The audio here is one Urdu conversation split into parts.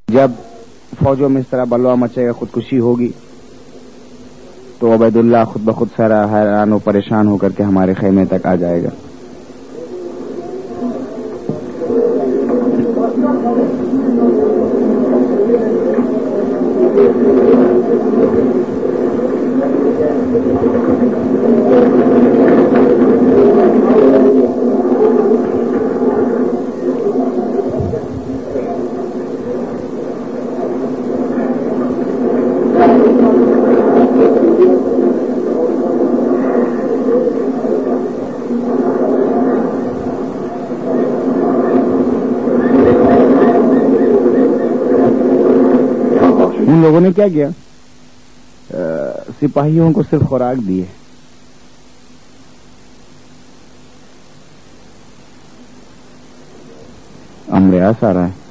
جب فوجوں میں اس طرح بلوا مچے گا، خودکشی ہوگی، تو عبید اللہ خود بخود سارا حیران و پریشان ہو کر کے ہمارے خیمے تک آ جائے گا۔ ان لوگوں نے کیا کیا؟ سپاہیوں کو صرف خوراک دی ہے۔ امریاس آ رہا ہے۔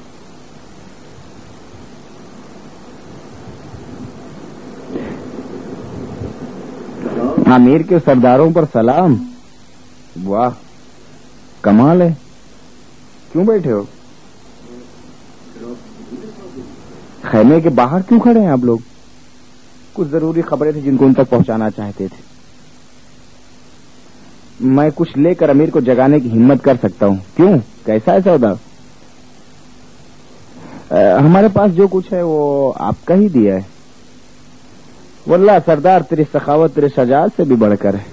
امیر کے سرداروں پر سلام۔ واہ، کمال ہے۔ کیوں بیٹھے ہو؟ خیمے کے باہر کیوں کھڑے ہیں آپ لوگ؟ کچھ ضروری خبریں تھیں جن کو ان تک پہنچانا چاہتے تھے۔ میں کچھ لے کر امیر کو جگانے کی ہمت کر سکتا ہوں۔ کیوں؟ کیسا ہے سودا؟ ہمارے پاس جو کچھ ہے وہ آپ کا ہی دیا ہے۔ واللہ سردار، تیری سخاوت تیرے شجاعت سے بھی بڑھ کر ہے۔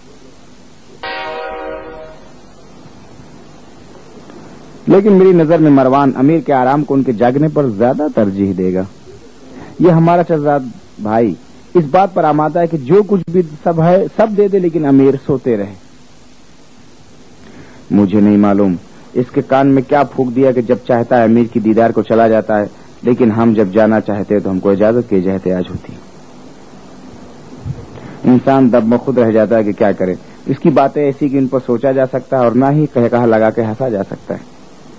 لیکن میری نظر میں مروان امیر کے آرام کو ان کے جاگنے پر زیادہ ترجیح دے گا۔ یہ ہمارا شہزاد بھائی اس بات پر آمادہ ہے کہ جو کچھ بھی سب ہے سب دے دے، لیکن امیر سوتے رہے۔ مجھے نہیں معلوم اس کے کان میں کیا پھونک دیا کہ جب چاہتا ہے امیر کی دیدار کو چلا جاتا ہے، لیکن ہم جب جانا چاہتے تو ہم کو اجازت کی احتیاج ہوتی۔ انسان دب میں خود رہ جاتا ہے کہ کیا کرے۔ اس کی باتیں ایسی کہ ان پر سوچا جا سکتا ہے اور نہ ہی کہہ کہا لگا کے ہنسا جا سکتا ہے۔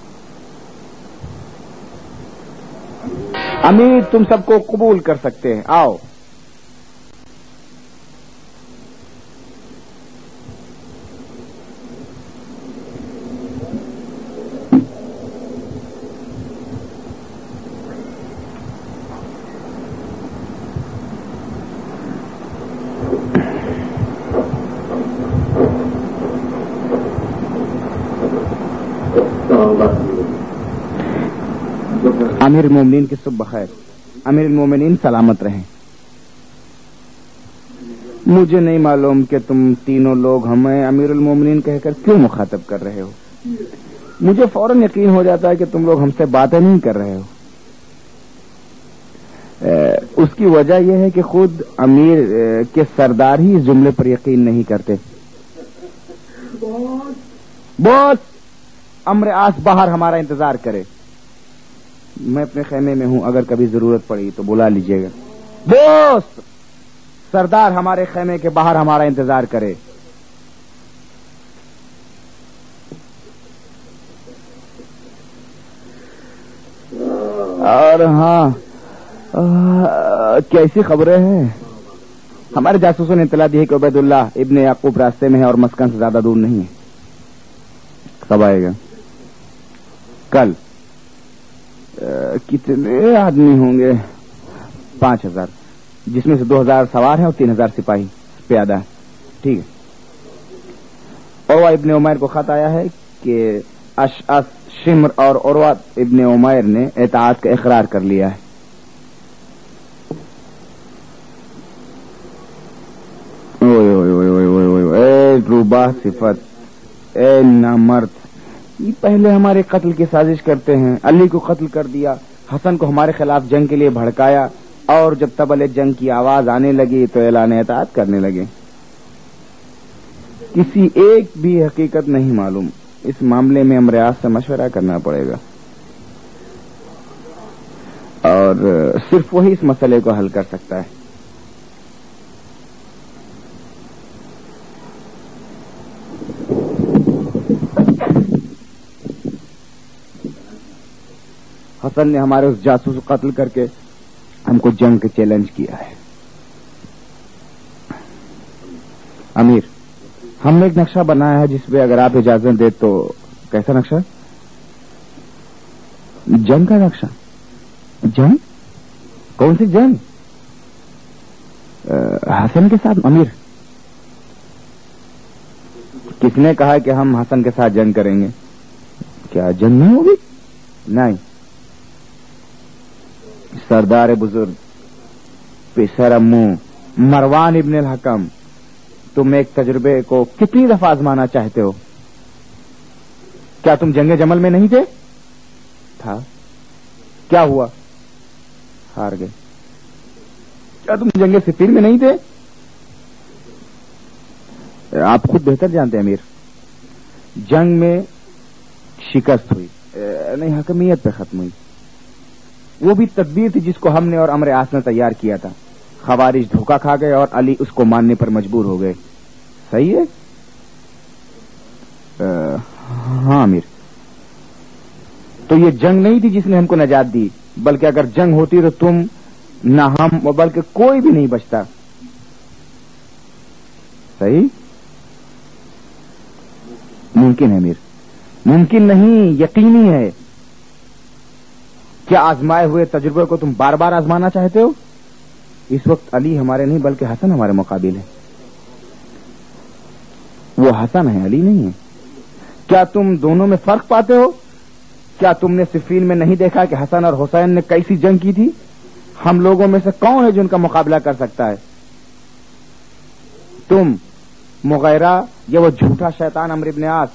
امیر تم سب کو قبول کر سکتے ہیں، آؤ۔ امیر المومنین کی صبح بخیر۔ امیر المومنین سلامت رہیں۔ مجھے نہیں معلوم کہ تم تینوں لوگ ہمیں امیر المومنین کہہ کر کیوں مخاطب کر رہے ہو۔ مجھے فوراً یقین ہو جاتا ہے کہ تم لوگ ہم سے باتیں نہیں کر رہے ہو۔ اس کی وجہ یہ ہے کہ خود امیر کے سردار ہی اس جملے پر یقین نہیں کرتے۔ بوس، امریاس باہر ہمارا انتظار کرے۔ میں اپنے خیمے میں ہوں، اگر کبھی ضرورت پڑی تو بلا لیجیے گا۔ بوس، سردار ہمارے خیمے کے باہر ہمارا انتظار کرے۔ اور ہاں، کیسی خبریں ہیں؟ ہمارے جاسوسوں نے اطلاع دی ہے کہ عبید اللہ ابن یعقوب راستے میں ہے اور مسکن سے زیادہ دور نہیں ہے۔ کب آئے گا؟ کل۔ کتنے آدمی ہوں گے؟ 5000، جس میں سے 2000 سوار ہیں اور 3000 سپاہی پیادہ ہیں۔ ٹھیک ہے۔ عروہ ابن عمیر کو خط آیا ہے کہ اشعث، شمر اور عروہ ابن عمیر نے اطاعت کا اقرار کر لیا ہے۔ اے روبہ صفت، اے نامرد، یہ پہلے ہمارے قتل کی سازش کرتے ہیں۔ علی کو قتل کر دیا، حسن کو ہمارے خلاف جنگ کے لیے بھڑکایا، اور جب طبل جنگ کی آواز آنے لگی تو اعلان اطاعت کرنے لگے۔ کسی ایک بھی حقیقت نہیں معلوم۔ اس معاملے میں امریاس سے مشورہ کرنا پڑے گا، اور صرف وہی اس مسئلے کو حل کر سکتا ہے۔ حسن نے ہمارے اس جاسوس کو قتل کر کے ہم کو جنگ کے چیلنج کیا ہے۔ امیر، ہم نے ایک نقشہ بنایا ہے جس پہ اگر آپ اجازت دیں تو۔ کیسا نقشہ؟ جنگ کا نقشہ؟ जंग? कौन सी जंग? हसन के साथ? अमीर, किसने कहा कि हम हसन के साथ जंग करेंगे? क्या जंग नहीं होगी? नहीं। सरदार बुजुर्ग, पेशर अम्मू, मरवान इब्न अल हकम, तुम एक तजुर्बे को कितनी दफा आजमाना चाहते हो? क्या तुम जंगे जमल में नहीं थे? था। क्या हुआ? हार गए। क्या तुम जंगे सिफीन में नहीं थे? आप खुद बेहतर जानते हैं अमीर, जंग में शिकस्त हुई नहीं, हकमियत पे खत्म हुई। वो भी तदबीर थी जिसको हमने और अमर आस ने तैयार किया था। खवारिज धोखा खा गए और अली उसको मानने पर मजबूर हो गए। सही है? हाँ अमीर, तो ये जंग नहीं थी जिसने हमको नजात दी, बल्कि अगर जंग होती तो तुम ना हम बल्कि कोई भी नहीं बचता। सही? मुमकिन है अमीर, मुमकिन नहीं, यकीनी है। क्या आजमाए हुए तजुर्बे को तुम बार बार आजमाना चाहते हो? इस वक्त अली हमारे नहीं बल्कि हसन हमारे मुकाबिल है। वो हसन है, अली नहीं है। क्या तुम दोनों में फर्क पाते हो? क्या तुमने सिफीन में नहीं देखा कि हसन और हुसैन ने कैसी जंग की थी? हम लोगों में से कौन है जो उनका मुकाबला कर सकता है? तुम, मुगैरा, या वो झूठा शैतान अम्र इब्न आस?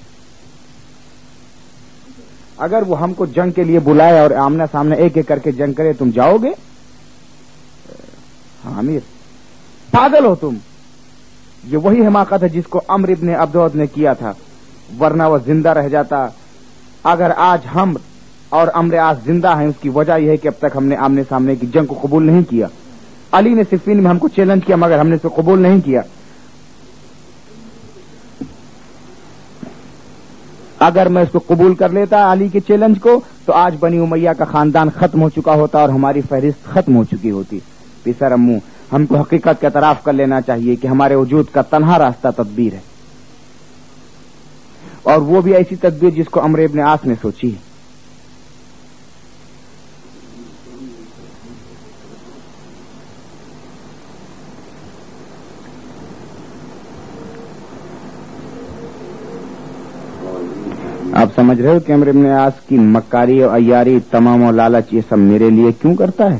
अगर वो हमको जंग के लिए बुलाए और आमने सामने एक एक करके जंग करे, तुम जाओगे? हाँ अमीर, पागल हो तुम। ये वही हिमाकत है जिसको अम्र इब्न अब्दौद ने किया था, वरना वो जिंदा रह जाता। अगर आज हम और अम्र आस जिंदा हैं, उसकी वजह यह है कि अब तक हमने आमने सामने की जंग को कबूल नहीं किया। अली ने सिफीन में हमको चैलेंज किया, मगर हमने इसे कबूल नहीं किया। अगर मैं इसको कबूल कर लेता अली के चैलेंज को, तो आज बनी उमैया का खानदान खत्म हो चुका होता और हमारी फहरिस्त खत्म हो चुकी होती। पिसर अम्मू, हमको हकीकत का एतराफ कर लेना चाहिए कि हमारे वजूद का तन्हा रास्ता तदबीर है, और वो भी ऐसी तदबीर जिसको अम्र इब्न आस ने सोची है। आप समझ रहे हो कि अम्र इब्न आस की मक्कारी और अय्यारी, तमाम और लालच, ये सब मेरे लिए क्यों करता है?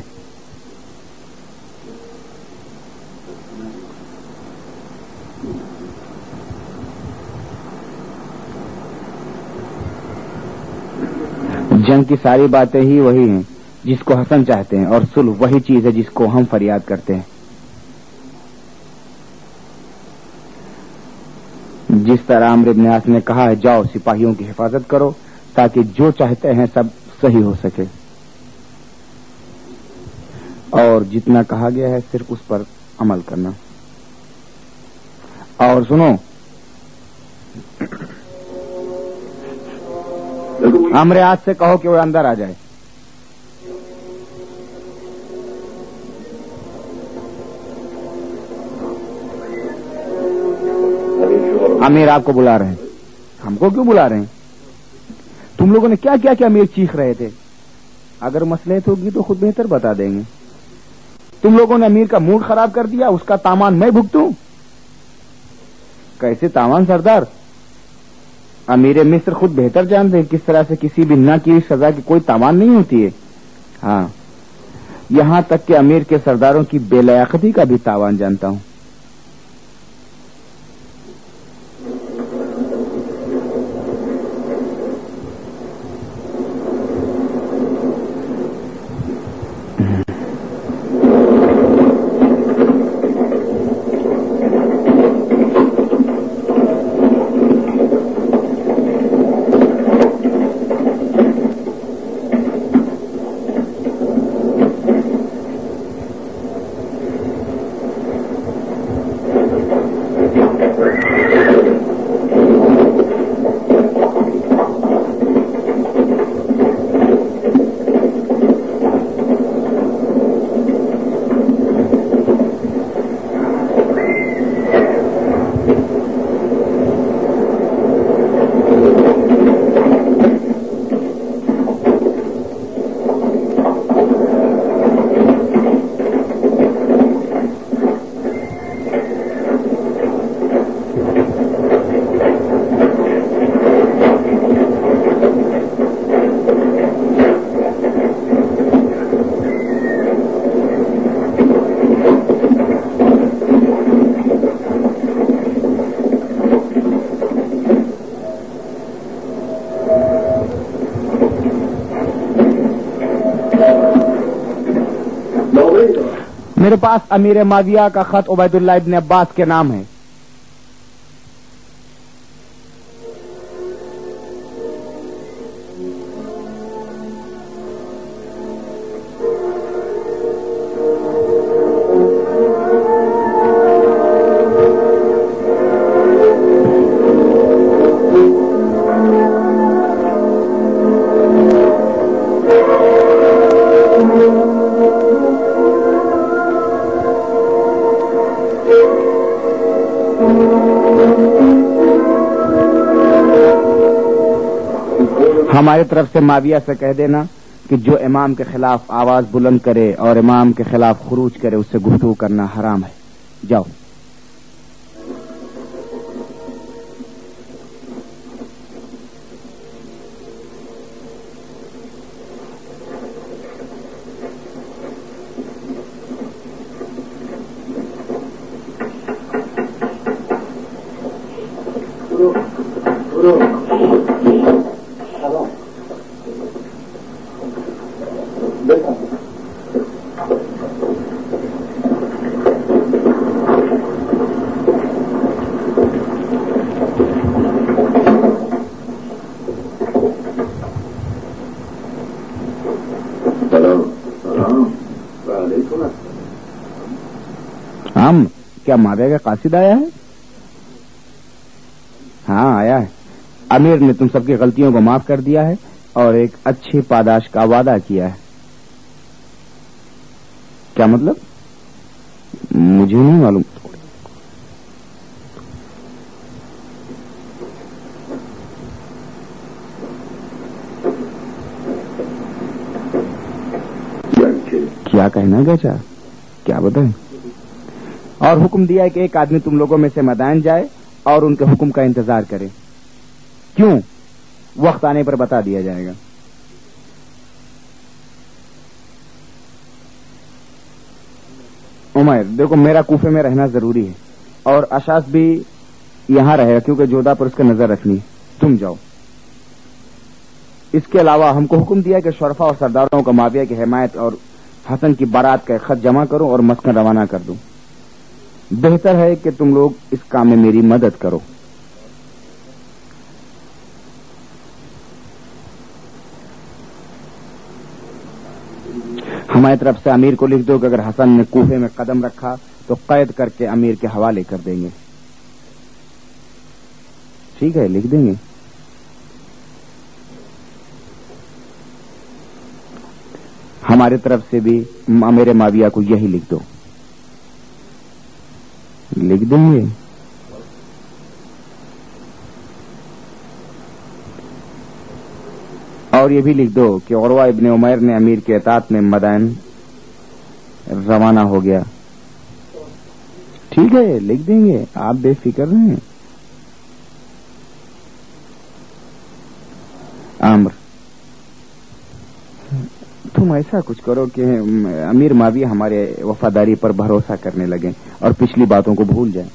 जंग की सारी बातें ही वही हैं जिसको हसन चाहते हैं, और सुलह वही चीज है जिसको हम फरियाद करते हैं। जिस तरह अम्र इब्न आस ने कहा है, जाओ सिपाहियों की हिफाजत करो ताकि जो चाहते हैं सब सही हो सके, और जितना कहा गया है सिर्फ उस पर अमल करना। और सुनो, अम्र आस से कहो कि वो अंदर आ जाए। अमीर आपको बुला रहे हैं। हमको क्यों बुला रहे हैं? तुम लोगों ने क्या क्या क्या अमीर चीख रहे थे? अगर मसलहत होगी तो खुद बेहतर बता देंगे। तुम लोगों ने अमीर का मूड खराब कर दिया, उसका तामान मैं भुगतूं? कैसे तामान सरदार? अमीर मिस्र खुद बेहतर जानते हैं किस तरह से किसी भी ना की सजा की कोई तामान नहीं होती है। हाँ, यहां तक कि अमीर के सरदारों की बेलायकती का भी तावान जानता हूं। میرے پاس امیر معاویہ کا خط عبید اللہ ابن عباس کے نام ہے. ہماری طرف سے معاویہ سے کہہ دینا کہ جو امام کے خلاف آواز بلند کرے اور امام کے خلاف خروج کرے اس سے گفتگو کرنا حرام ہے. جاؤ. کیا معاویہ کا قاصد آیا ہے؟ ہاں آیا ہے. امیر نے تم سب کی غلطیوں کو معاف کر دیا ہے اور ایک اچھی پاداش کا وعدہ کیا ہے. کیا مطلب؟ مجھے نہیں معلوم. کیا کہنا گیا چاہ کیا بتائیں؟ اور حکم دیا ہے کہ ایک آدمی تم لوگوں میں سے میدان جائے اور ان کے حکم کا انتظار کرے. کیوں؟ وقت آنے پر بتا دیا جائے گا. عمیر دیکھو میرا کوفے میں رہنا ضروری ہے اور اشاس بھی یہاں رہے گا کیونکہ جودا پر اس کا نظر رکھنی ہے. تم جاؤ. اس کے علاوہ ہم کو حکم دیا کہ شرفا اور سرداروں کو معاویہ کی حمایت اور حسن کی بارات کا خط جمع کرو اور مسکن روانہ کر دو. بہتر ہے کہ تم لوگ اس کام میں میری مدد کرو. ہماری طرف سے امیر کو لکھ دو کہ اگر حسن نے کوفے میں قدم رکھا تو قید کر کے امیر کے حوالے کر دیں گے. ٹھیک ہے لکھ دیں گے. ہماری طرف سے بھی امیر معاویہ کو یہی لکھ دو. لکھ دیں گے. اور یہ بھی لکھ دو کہ عروہ ابن عمیر نے امیر کے اطاعت میں مدائن روانہ ہو گیا. ٹھیک ہے لکھ دیں گے آپ بے فکر رہیں. عمر تم ایسا کچھ کرو کہ امیر معاویہ ہمارے وفاداری پر بھروسہ کرنے لگے اور پچھلی باتوں کو بھول جائیں.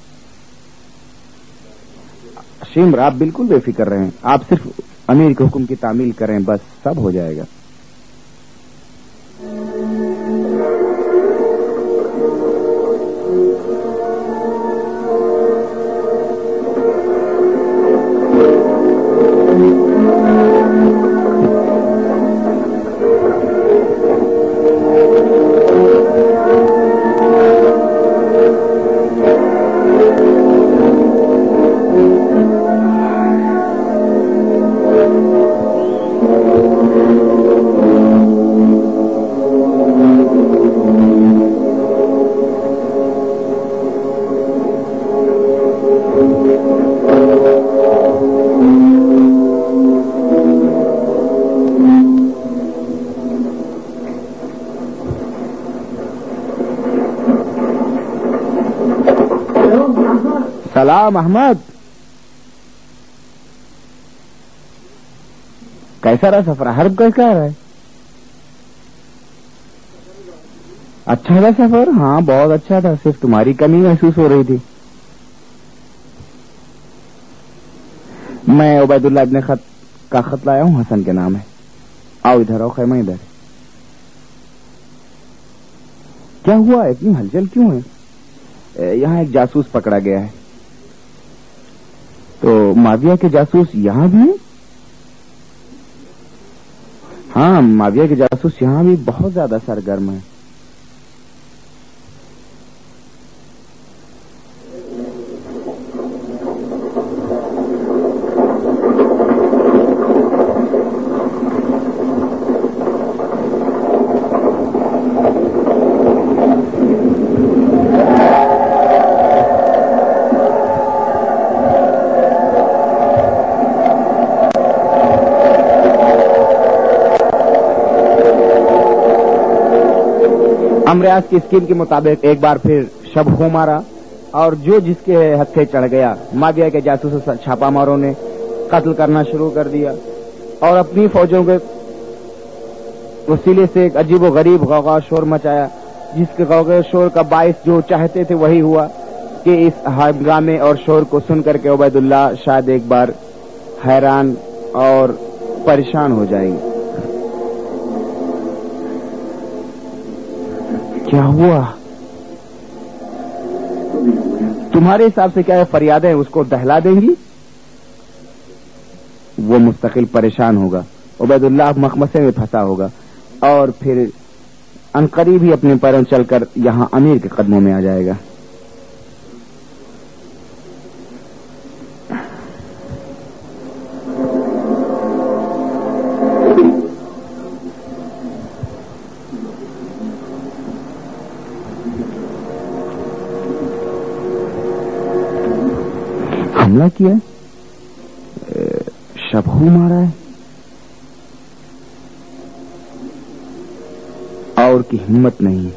شمر آپ بالکل بے فکر رہیں. آپ صرف امیر کے حکم کی تعمیل کریں بس سب ہو جائے گا. سلام احمد. کیسا رہا سفر؟ حرب کیسا رہا ہے؟ اچھا تھا سفر؟ ہاں بہت اچھا تھا. صرف تمہاری کمی محسوس ہو رہی تھی. میں عبید اللہ ابن کا خط لایا ہوں. حسن کے نام ہے. آؤ ادھر آؤ. خیمہ ادھر. کیا ہوا؟ اتنی ہلچل کیوں ہے؟ یہاں ایک جاسوس پکڑا گیا ہے. تو معاویہ کے جاسوس یہاں بھی ہیں؟ ہاں، معاویہ کے جاسوس یہاں بھی بہت زیادہ سرگرم ہیں. امریاز کی اسکیم کے مطابق ایک بار پھر شب ہو مارا اور جو جس کے ہتھے چڑھ گیا معاویہ کے جاسوس چھاپا ماروں نے قتل کرنا شروع کر دیا اور اپنی فوجوں کے وسیلے سے ایک عجیب و غریب غوغا شور مچایا، جس کے غوغا شور کا باعث جو چاہتے تھے وہی ہوا کہ اس ہنگامے اور شور کو سن کر کے عبید اللہ شاید ایک بار حیران اور پریشان ہو جائیں گے. کیا ہوا؟ تمہارے حساب سے کیا فریادیں اس کو دہلا دیں گی؟ وہ مستقل پریشان ہوگا، عبید اللہ مخمسے میں پھنسا ہوگا اور پھر عنقریب ہی اپنے پیروں چل کر یہاں امیر کے قدموں میں آ جائے گا. حملہ کیا، شبہو مارا ہے اور کی ہمت نہیں.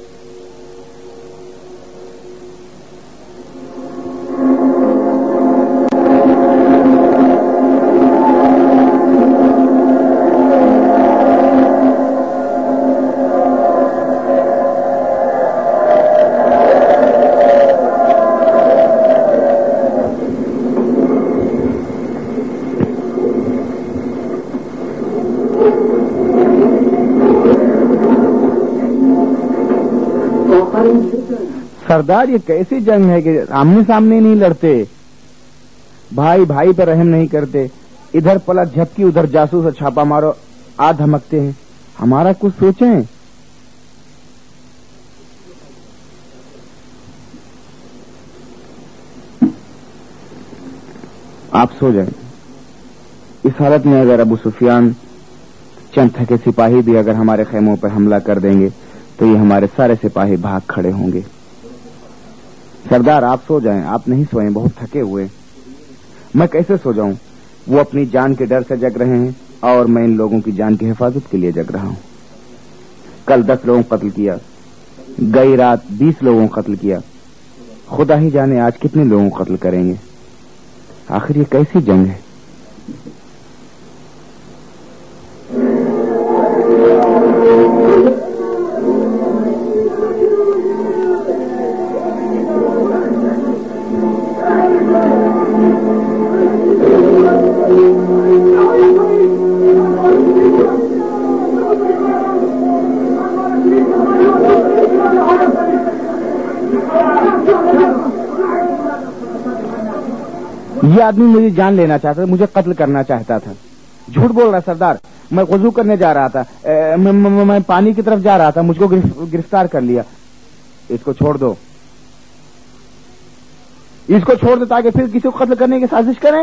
سردار، یہ کیسی جنگ ہے کہ آمنے سامنے نہیں لڑتے، بھائی بھائی پہ رحم نہیں کرتے، ادھر پلٹ جھپکی ادھر جاسوس اور چھاپا مارو آ دھمکتے ہیں. ہمارا کچھ سوچیں. آپ سو جائیں. اس حالت میں اگر ابو سفیان چند تھکے سپاہی بھی اگر ہمارے خیموں پر حملہ کر دیں گے تو یہ ہمارے سارے سپاہی بھاگ کھڑے ہوں گے. سردار آپ سو جائیں. آپ نہیں سوئیں، بہت تھکے ہوئے. میں کیسے سو جاؤں؟ وہ اپنی جان کے ڈر سے جگ رہے ہیں اور میں ان لوگوں کی جان کی حفاظت کے لیے جگ رہا ہوں. کل 10 لوگوں کو قتل کیا، گئی رات 20 لوگوں کو قتل کیا، خدا ہی جانے آج کتنے لوگوں کو قتل کریں گے. آخر یہ کیسی جنگ ہے؟ یہ آدمی مجھے جان لینا چاہتا تھا، مجھے قتل کرنا چاہتا تھا. جھوٹ بول رہا سردار. میں وضو کرنے جا رہا تھا، میں پانی کی طرف جا رہا تھا، مجھ کو گرفتار کر لیا. اس کو چھوڑ دو، اس کو چھوڑ دو تاکہ پھر کسی کو قتل کرنے کی سازش کریں.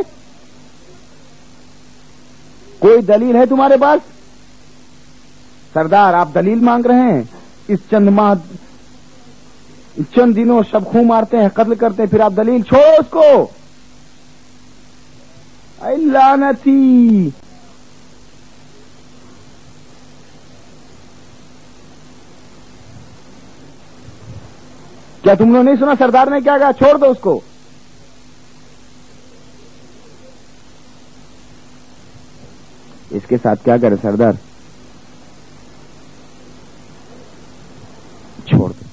کوئی دلیل ہے تمہارے پاس؟ سردار آپ دلیل مانگ رہے ہیں. اس چند دنوں شب خوں مارتے ہیں، قتل کرتے ہیں، پھر آپ دلیل؟ چھوڑو اس کو. اے لعنتی، کیا تم نے نہیں سنا سردار نے کیا کہا؟ چھوڑ دو اس کو. اس کے ساتھ کیا کرے سردار؟ چھوڑ دو.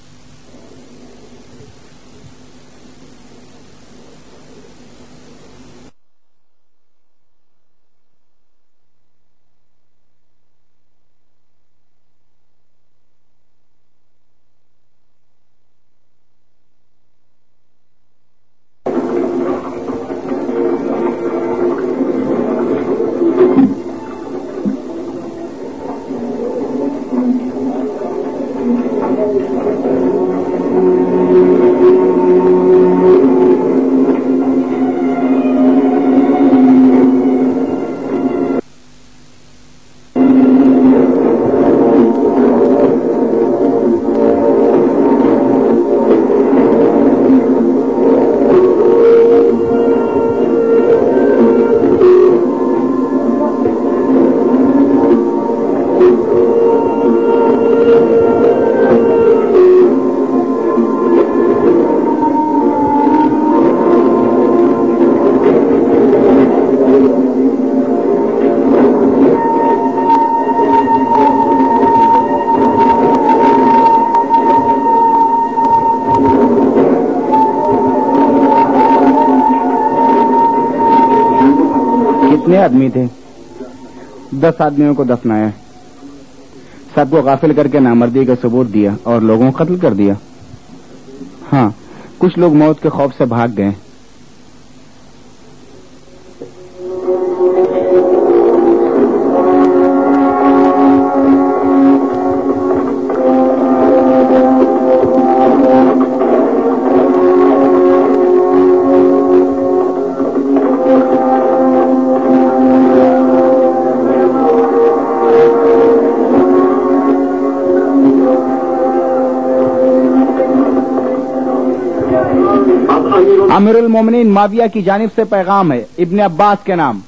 کتنے آدمی تھے؟ 10 آدمیوں کو دفنایا، سب کو غافل کر کے نامردی کا ثبوت دیا اور لوگوں کو قتل کر دیا۔ ہاں، کچھ لوگ موت کے خوف سے بھاگ گئے۔ امیر المومنین معاویہ کی جانب سے پیغام ہے ابن عباس کے نام۔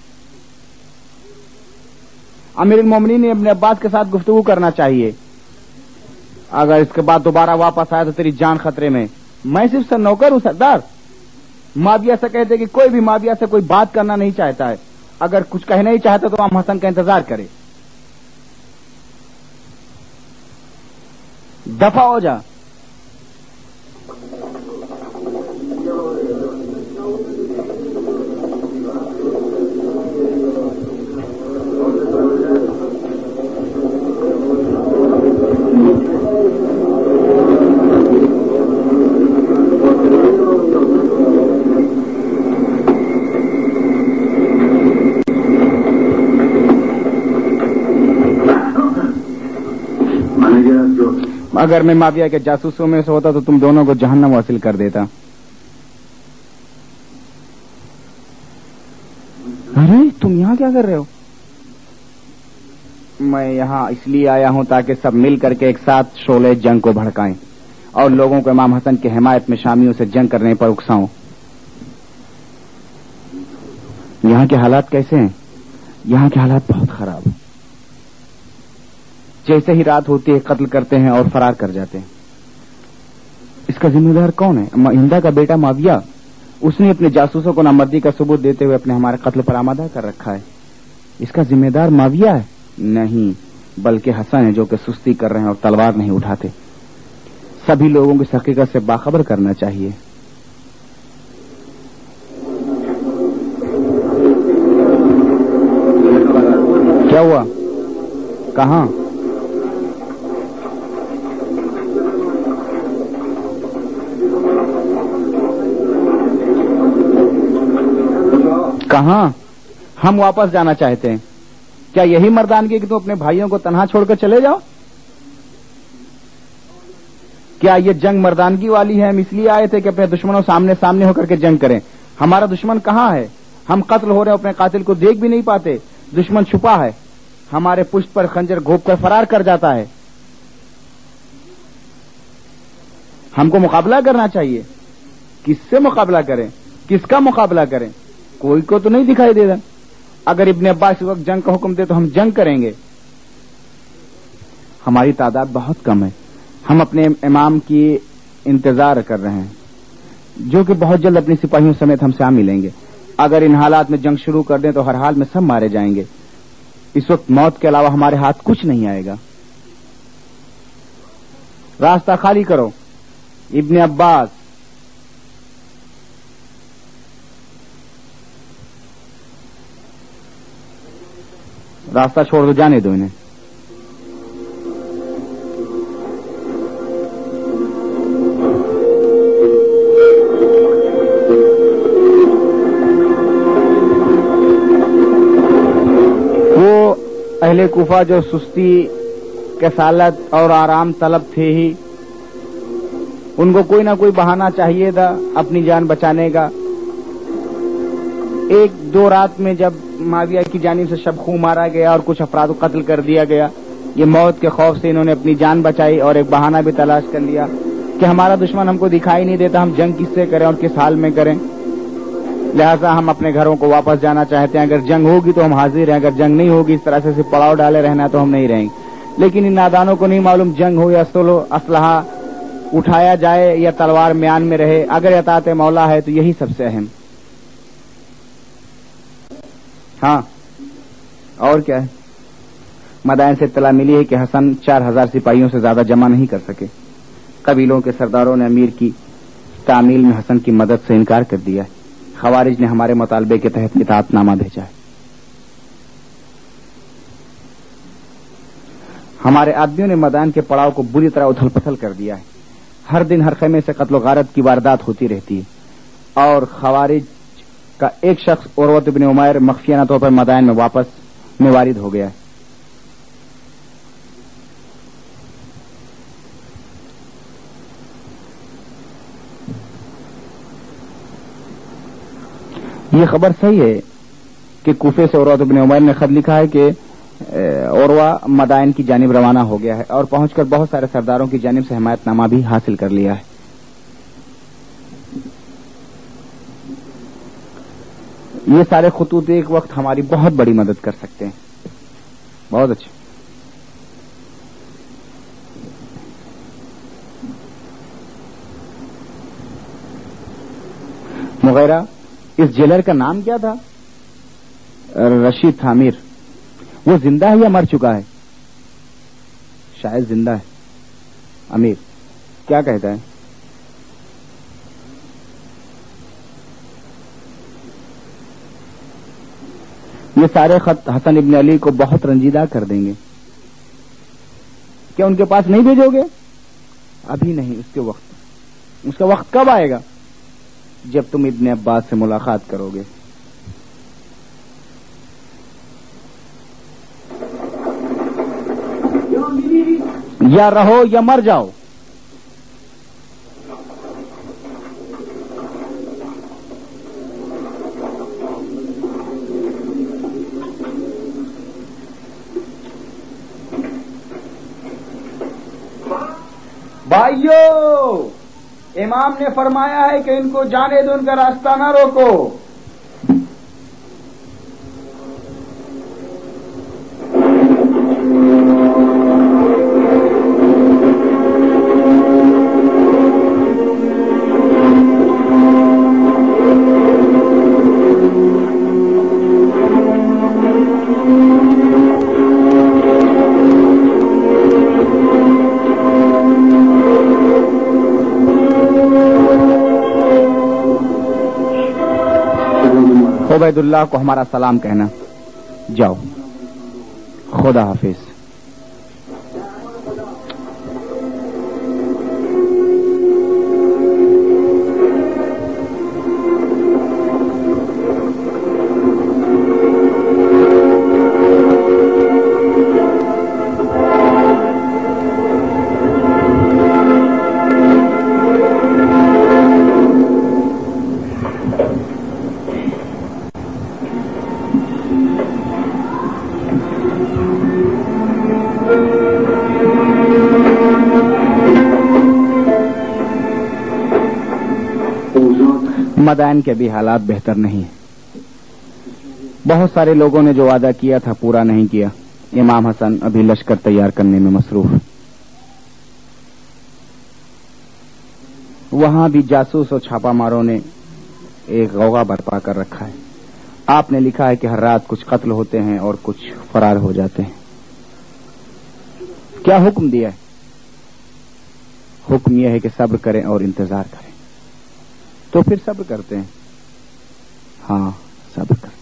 امیر المومنین نے ابن عباس کے ساتھ گفتگو کرنا چاہیے۔ اگر اس کے بعد دوبارہ واپس آیا تو تیری جان خطرے میں۔ میں صرف سر نوکر ہوں سردار۔ معاویہ سے کہتے کہ کوئی بھی معاویہ سے کوئی بات کرنا نہیں چاہتا ہے، اگر کچھ کہنا ہی چاہتا تو امام حسن کا انتظار کرے۔ دفع ہو جا۔ اگر میں معاویہ کے جاسوسوں میں سے ہوتا تو تم دونوں کو جہنم حاصل کر دیتا۔ ارے تم یہاں کیا کر رہے ہو؟ میں یہاں اس لیے آیا ہوں تاکہ سب مل کر کے ایک ساتھ شعلے جنگ کو بھڑکائیں اور لوگوں کو امام حسن کی حمایت میں شامیوں سے جنگ کرنے پر اکساؤں۔ یہاں کے حالات کیسے ہیں؟ یہاں کے حالات بہت خراب ہیں۔ جیسے ہی رات ہوتی ہے قتل کرتے ہیں اور فرار کر جاتے ہیں۔ اس کا ذمہ دار کون ہے؟ ہندا کا بیٹا معاویہ۔ اس نے اپنے جاسوسوں کو نامردی کا ثبوت دیتے ہوئے اپنے ہمارے قتل پر آمادہ کر رکھا ہے۔ اس کا ذمہ دار معاویہ ہے؟ نہیں، بلکہ حسن ہے جو کہ سستی کر رہے ہیں اور تلوار نہیں اٹھاتے۔ سبھی لوگوں کو اس حقیقت سے باخبر کرنا چاہیے۔ کیا ہوا؟ کہاں؟ کہاں؟ ہم واپس جانا چاہتے ہیں۔ کیا یہی مردانگی کہ تم اپنے بھائیوں کو تنہا چھوڑ کر چلے جاؤ؟ کیا یہ جنگ مردانگی والی ہے؟ ہم اس لیے آئے تھے کہ اپنے دشمنوں سامنے سامنے ہو کر کے جنگ کریں۔ ہمارا دشمن کہاں ہے؟ ہم قتل ہو رہے اپنے قاتل کو دیکھ بھی نہیں پاتے۔ دشمن چھپا ہے، ہمارے پشت پر خنجر گھونپ کر فرار کر جاتا ہے۔ ہم کو مقابلہ کرنا چاہیے۔ کس سے مقابلہ کریں؟ کس کا مقابلہ کریں؟ کوئی کو تو نہیں دکھائی دے رہا۔ اگر ابن عباس اس وقت جنگ کا حکم دے تو ہم جنگ کریں گے۔ ہماری تعداد بہت کم ہے، ہم اپنے امام کی انتظار کر رہے ہیں جو کہ بہت جلد اپنی سپاہیوں سمیت ہم سے آ ملیں گے۔ اگر ان حالات میں جنگ شروع کر دیں تو ہر حال میں سب مارے جائیں گے۔ اس وقت موت کے علاوہ ہمارے ہاتھ کچھ نہیں آئے گا۔ راستہ خالی کرو۔ ابن عباس، راستہ چھوڑ دو، جانے دو انہیں۔ وہ اہل کوفہ جو سستی، کسالت اور آرام طلب تھے ہی، ان کو کوئی نہ کوئی بہانہ چاہیے تھا اپنی جان بچانے کا۔ ایک دو رات میں جب معاویہ کی جانب سے شب خوں مارا گیا اور کچھ افراد کو قتل کر دیا گیا، یہ موت کے خوف سے انہوں نے اپنی جان بچائی اور ایک بہانہ بھی تلاش کر لیا کہ ہمارا دشمن ہم کو دکھائی نہیں دیتا، ہم جنگ کس سے کریں اور کس حال میں کریں۔ لہذا ہم اپنے گھروں کو واپس جانا چاہتے ہیں۔ اگر جنگ ہوگی تو ہم حاضر ہیں، اگر جنگ نہیں ہوگی اس طرح سے صرف پڑاؤ ڈالے رہنا تو ہم نہیں رہیں گے۔ لیکن ان نادانوں کو نہیں معلوم جنگ ہو یا سولو اسلحہ اٹھایا جائے یا تلوار میان میں رہے، اگر اطاعت مولا ہے تو یہی سب سے اہم۔ ہاں، اور کیا ہے؟ مدائن سے اطلاع ملی ہے کہ حسن 4000 سپاہیوں سے زیادہ جمع نہیں کر سکے۔ قبیلوں کے سرداروں نے امیر کی تعمیل میں حسن کی مدد سے انکار کر دیا ہے۔ خوارج نے ہمارے مطالبے کے تحت اطاعت نامہ بھیجا ہے۔ ہمارے آدمیوں نے مدائن کے پڑاؤ کو بری طرح اتھل پتھل کر دیا ہے. ہر دن ہر خیمے سے قتل و غارت کی واردات ہوتی رہتی ہے اور خوارج کا ایک شخص عروۃ بن عمیر مخفیانہ طور پر مدائن میں واپس میں وارد ہو گیا ہے. یہ خبر صحیح ہے کہ کوفے سے عروۃ بن عمیر نے خط لکھا ہے کہ عروہ مدائن کی جانب روانہ ہو گیا ہے اور پہنچ کر بہت سارے سرداروں کی جانب سے حمایت نامہ بھی حاصل کر لیا ہے. یہ سارے خطوط ایک وقت ہماری بہت بڑی مدد کر سکتے ہیں. بہت اچھا. مغیرہ، اس جیلر کا نام کیا تھا؟ رشید تھا. امیر، وہ زندہ ہے یا مر چکا ہے؟ شاید زندہ ہے. امیر کیا کہتا ہے؟ یہ سارے خط حسن ابن علی کو بہت رنجیدہ کر دیں گے. کیا ان کے پاس نہیں بھیجو گے؟ ابھی نہیں، اس کا وقت کب آئے گا؟ جب تم ابن عباس سے ملاقات کرو گے. یا رہو یا مر جاؤ. بھائیو، امام نے فرمایا ہے کہ ان کو جانے دو، ان کا راستہ نہ روکو. عبید اللہ کو ہمارا سلام کہنا. جاؤ، خدا حافظ. مدائن کے بھی حالات بہتر نہیں. بہت سارے لوگوں نے جو وعدہ کیا تھا پورا نہیں کیا. امام حسن ابھی لشکر تیار کرنے میں مصروف. وہاں بھی جاسوس اور چھاپا ماروں نے ایک غوغا برپا کر رکھا ہے. آپ نے لکھا ہے کہ ہر رات کچھ قتل ہوتے ہیں اور کچھ فرار ہو جاتے ہیں. کیا حکم دیا ہے؟ حکم یہ ہے کہ صبر کریں اور انتظار کریں. تو پھر صبر کرتے ہیں. ہاں، صبر کرتے ہیں.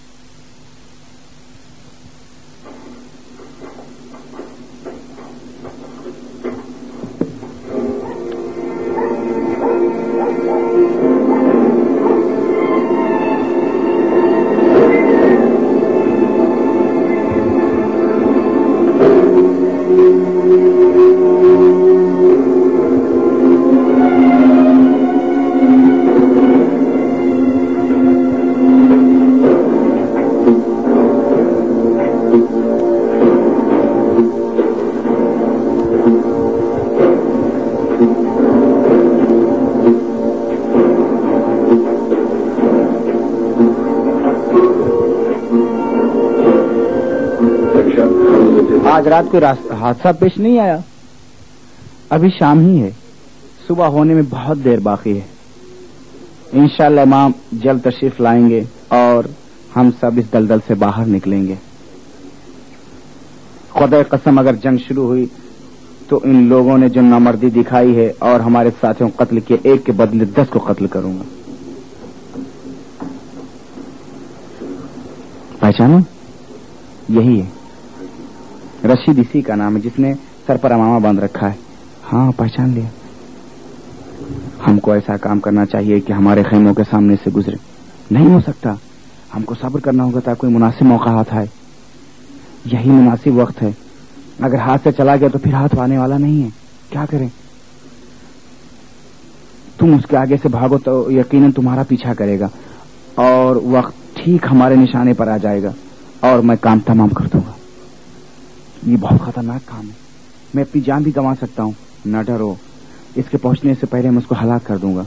آج رات کوئی حادثہ پیش نہیں آیا؟ ابھی شام ہی ہے، صبح ہونے میں بہت دیر باقی ہے. انشاءاللہ امام جلد تشریف لائیں گے اور ہم سب اس دلدل سے باہر نکلیں گے. خدا قسم اگر جنگ شروع ہوئی تو ان لوگوں نے جو نامردی دکھائی ہے اور ہمارے ساتھیوں کو قتل کیے، ایک کے بدلے 10 کو قتل کروں گا. پہچانا؟ یہی ہے. रशीद इसी का नाम है जिसने सर पर अमामा बांध रखा है। हाँ, पहचान लिया। हमको ऐसा काम करना चाहिए कि हमारे खेमों के सामने से गुजरे। नहीं हो सकता, हमको सब्र करना होगा ताकि कोई मुनासिब मौका हाथ आए। यही मुनासिब वक्त है। अगर हाथ से चला गया तो फिर हाथ आने वाला नहीं है। क्या करें? तुम उसके आगे से भागो तो यकीनन तुम्हारा पीछा करेगा और वक्त ठीक हमारे निशाने पर आ जाएगा और मैं काम तमाम कर दूंगा। ये बहुत खतरनाक काम है। मैं अपनी जान भी गंवा सकता हूँ। न डरो, इसके पहुंचने से पहले मैं उसको हलाक कर दूंगा।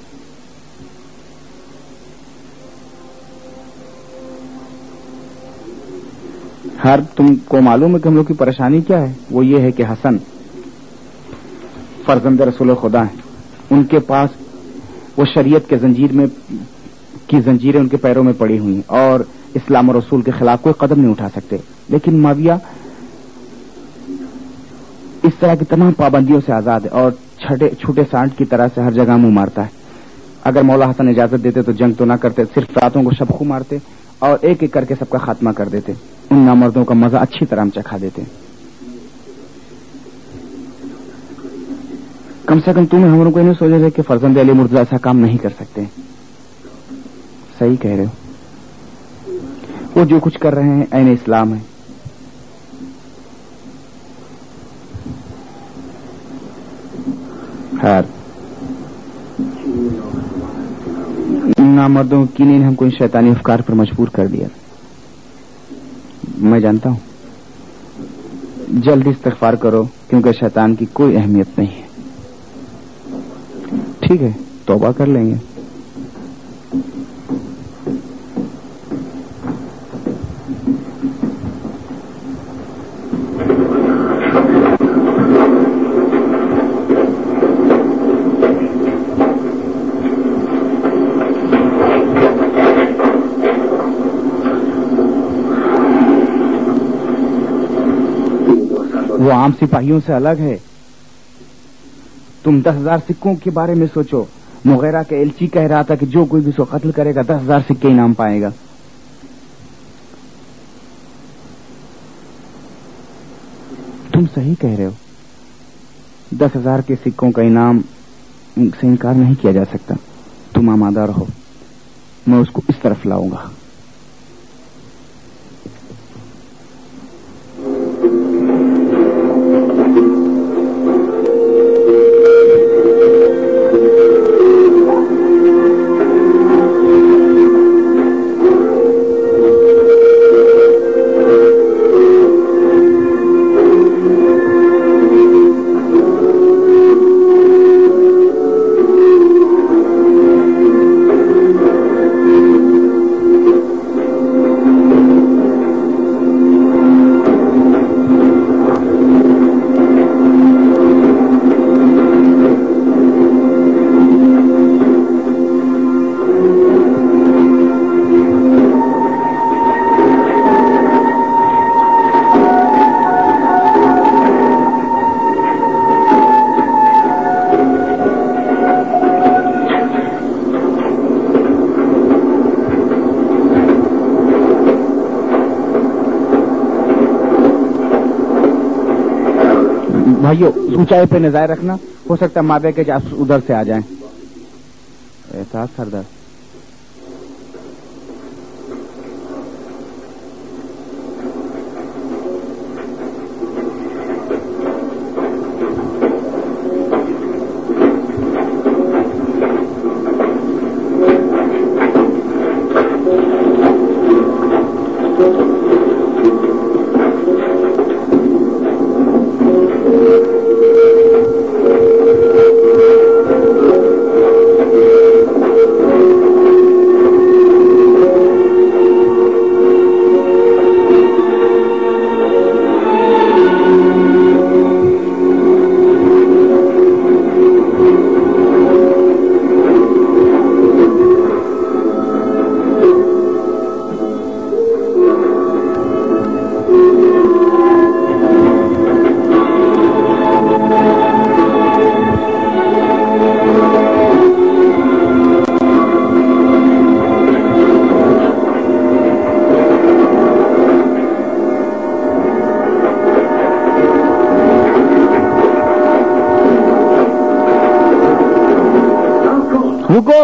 हर तुमको मालूम है कि हम लोग की परेशानी क्या है? वो ये है कि हसन फर्जंद रसूल खुदा है। उनके पास वो शरीयत के जंजीर में की जंजीरें उनके पैरों में पड़ी हुई हैं और इस्लाम और रसूल के खिलाफ कोई कदम नहीं उठा सकते। लेकिन माविया इस तरह की तमाम पाबंदियों से आजाद है और छूटे सांड की तरह से हर जगह मुंह मारता है। अगर मौला हसन इजाजत देते तो जंग तो ना करते, सिर्फ रातों को शबखू मारते और एक एक करके सबका खात्मा कर देते। उन नामर्दों का मजा अच्छी तरह हम चखा देते। कम से कम तुम्हें हम लोग को नहीं सोचे थे कि फर्जंद अली मुर्तजा ऐसा काम नहीं कर सकते। सही कह रहे हो। वो जो कुछ कर रहे हैं ऐन इस्लाम है। खैर, नामर्दों की ने हमको इन शैतानी अफकार पर मजबूर कर दिया। मैं जानता हूं। जल्दी इस्तिग़फ़ार करो क्योंकि शैतान की कोई अहमियत नहीं है। ठीक है, तौबा कर लेंगे। वो आम सिपाहियों से अलग है। तुम 10,000 सिक्कों के बारे में सोचो। मुगैरा के एलची कह रहा था कि जो कोई भी उसको कत्ल करेगा 10,000 सिक्के इनाम पाएगा। तुम सही कह रहे हो। 10,000 के सिक्कों का इनाम से इनकार नहीं किया जा सकता। तुम आमादा रहो, मैं उसको इस तरफ लाऊंगा। भाइयों, ऊंचाई पे नजर रखना। हो सकता है मावे के जासूस उधर से आ जाएं। एहसास सरदार। رکو.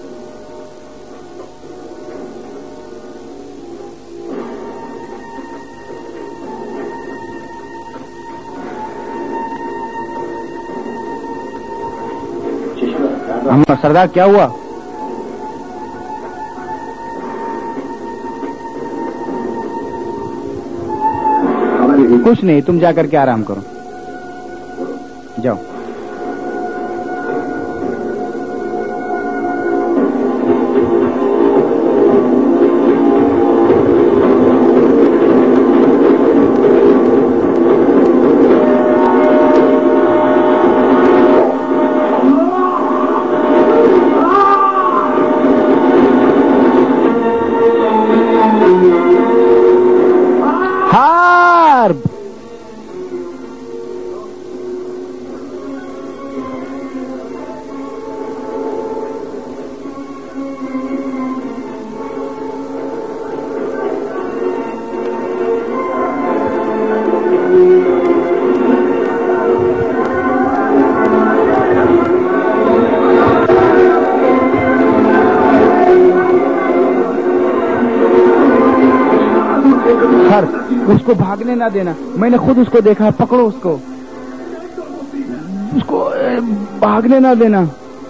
سردار کیا ہوا؟ کچھ نہیں، تم جا کر کے آرام کرو، جاؤ. اس کو بھاگنے نہ دینا، میں نے خود اس کو دیکھا، پکڑو اس کو بھاگنے نہ دینا.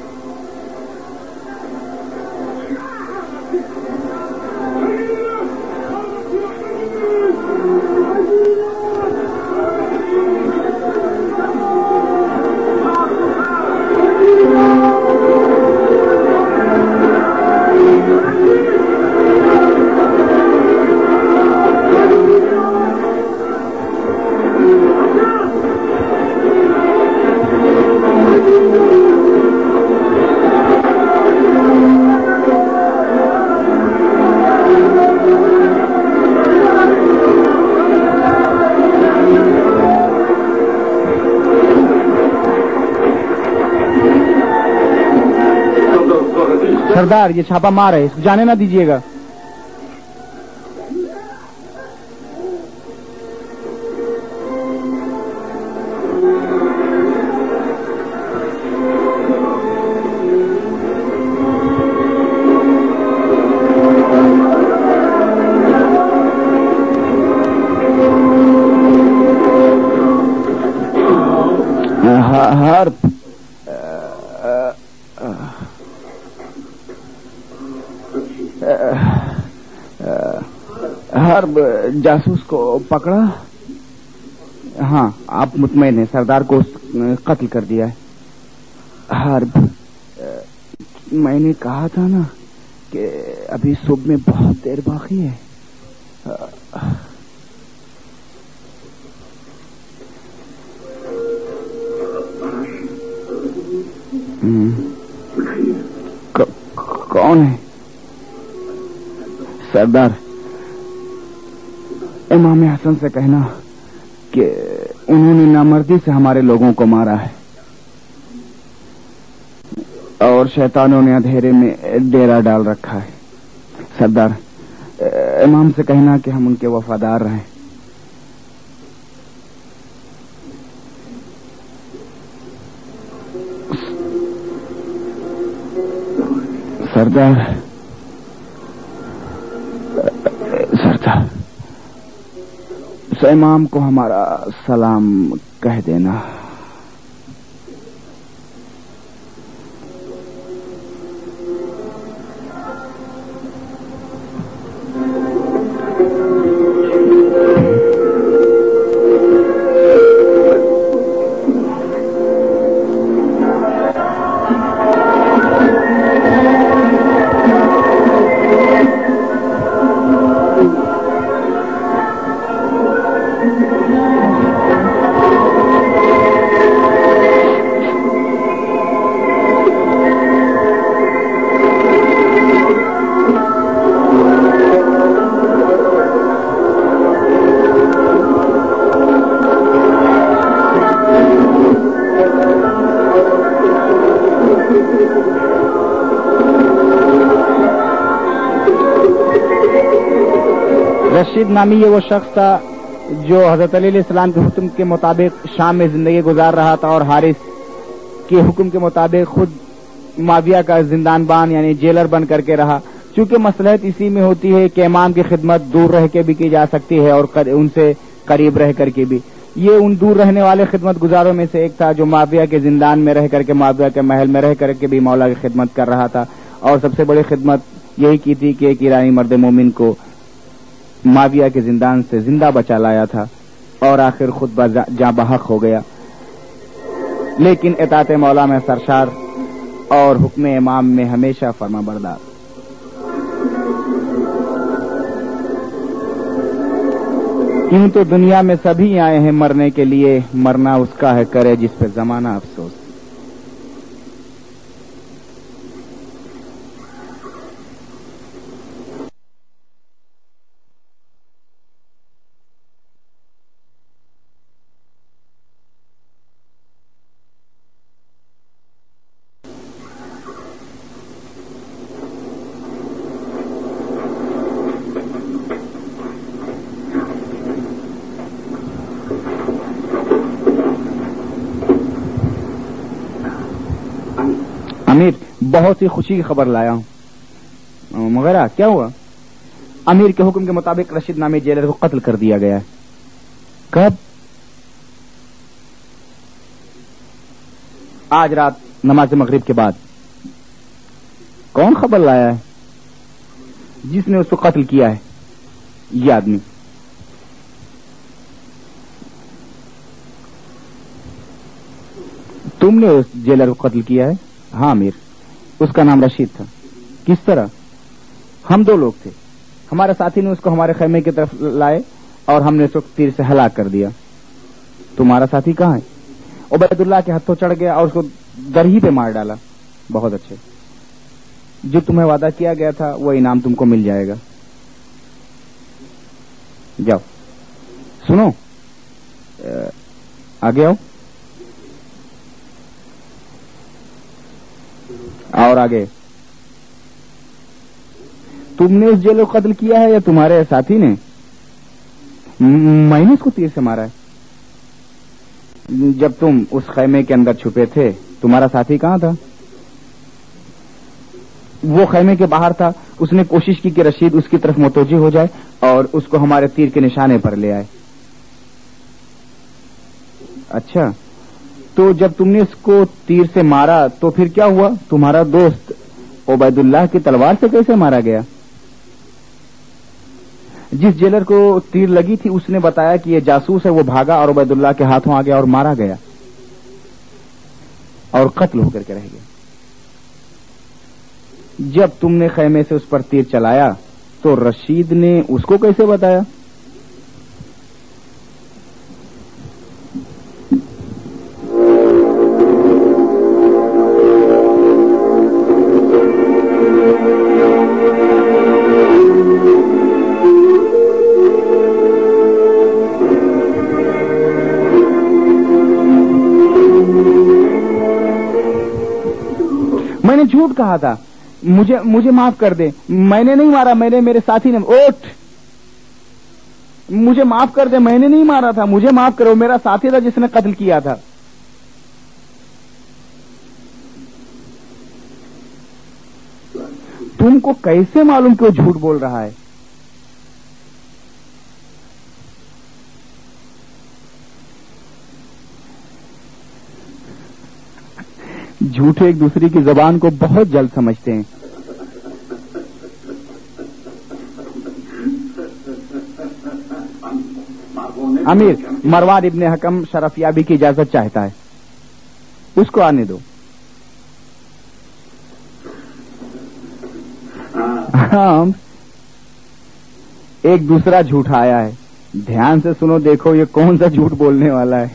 سردار یہ چھاپا مار ہے، اس کو جانے نہ دیجیے گا. حرب جاسوس کو پکڑا؟ ہاں، آپ مطمئن ہیں سردار کو قتل کر دیا ہے؟ حرب، میں نے کہا تھا نا کہ ابھی صبح میں بہت دیر باقی ہے. کون ہے؟ سردار، امام حسن سے کہنا کہ انہوں نے نامردی سے ہمارے لوگوں کو مارا ہے اور شیطانوں نے اندھیرے میں ڈیرا ڈال رکھا ہے. سردار، امام سے کہنا کہ ہم ان کے وفادار رہیں. سردار، امام کو ہمارا سلام کہہ دینا. رشید نامی یہ وہ شخص تھا جو حضرت علی علیہ السلام کے حکم کے مطابق شام میں زندگی گزار رہا تھا اور حارث کے حکم کے مطابق خود معاویہ کا زندان بان یعنی جیلر بن کر کے رہا. چونکہ مصلحت اسی میں ہوتی ہے کہ امام کی خدمت دور رہ کے بھی کی جا سکتی ہے اور ان سے قریب رہ کر کے بھی. یہ ان دور رہنے والے خدمت گزاروں میں سے ایک تھا جو معاویہ کے زندان میں رہ کر کے معاویہ کے محل میں رہ کر کے بھی مولا کی خدمت کر رہا تھا. اور سب سے بڑی خدمت یہی کی تھی کہ ایک ایرانی مرد مومن کو معاویہ کے زندان سے زندہ بچا لایا تھا اور آخر خود جاں بحق ہو گیا. لیکن اطاعت مولا میں سرشار اور حکم امام میں ہمیشہ فرما بردار. کیوں تو دنیا میں سبھی آئے ہیں مرنے کے لیے, مرنا اس کا ہے کرے جس پہ زمانہ افسوس. امیر, بہت سی خوشی کی خبر لایا ہوں. مغیرہ, کیا ہوا؟ امیر کے حکم کے مطابق رشید نامی جیلر کو قتل کر دیا گیا ہے. کب؟ آج رات نماز مغرب کے بعد. کون خبر لایا ہے؟ جس نے اس کو قتل کیا ہے یہ آدمی. تم نے اس جیلر کو قتل کیا ہے؟ ہاں امیر, اس کا نام رشید تھا. کس طرح؟ ہم دو لوگ تھے, ہمارے ساتھی نے اس کو ہمارے خیمے کی طرف لائے اور ہم نے اس کو تیر سے ہلاک کر دیا. تمہارا ساتھی کہاں ہے؟ عبید اللہ کے ہاتھوں چڑھ گیا اور اس کو درہی پہ مار ڈالا. بہت اچھے, جو تمہیں وعدہ کیا گیا تھا وہ انعام تم کو مل جائے گا. جاؤ. سنو, آگے آؤ. اور آگے. تم نے اس جیلر کو قتل کیا ہے یا تمہارے ساتھی نے؟ میں نے اس کو تیر سے مارا ہے. جب تم اس خیمے کے اندر چھپے تھے تمہارا ساتھی کہاں تھا؟ وہ خیمے کے باہر تھا. اس نے کوشش کی کہ رشید اس کی طرف متوجہ ہو جائے اور اس کو ہمارے تیر کے نشانے پر لے آئے. اچھا, تو جب تم نے اس کو تیر سے مارا تو پھر کیا ہوا؟ تمہارا دوست عبید اللہ کی تلوار سے کیسے مارا گیا؟ جس جیلر کو تیر لگی تھی اس نے بتایا کہ یہ جاسوس ہے. وہ بھاگا اور عبید اللہ کے ہاتھوں آ گیا اور مارا گیا اور قتل ہو کر کے رہ گیا. جب تم نے خیمے سے اس پر تیر چلایا تو رشید نے اس کو کیسے بتایا؟ میں نے جھوٹ کہا تھا, مجھے معاف کر دے. میں نے نہیں مارا, میں نے میرے ساتھی نے. اوٹ, مجھے معاف کر دے, میں نے نہیں مارا تھا, مجھے معاف کرو, میرا ساتھی تھا جس نے قتل کیا تھا. تم کو کیسے معلوم کہ وہ جھوٹ بول رہا ہے؟ جھوٹے ایک دوسرے کی زبان کو بہت جلد سمجھتے ہیں. امیر, مروان ابن حکم شرفیابی کی اجازت چاہتا ہے, اس کو آنے دو. ہاں, ایک دوسرا جھوٹ آیا ہے. دھیان سے سنو, دیکھو یہ کون سا جھوٹ بولنے والا ہے.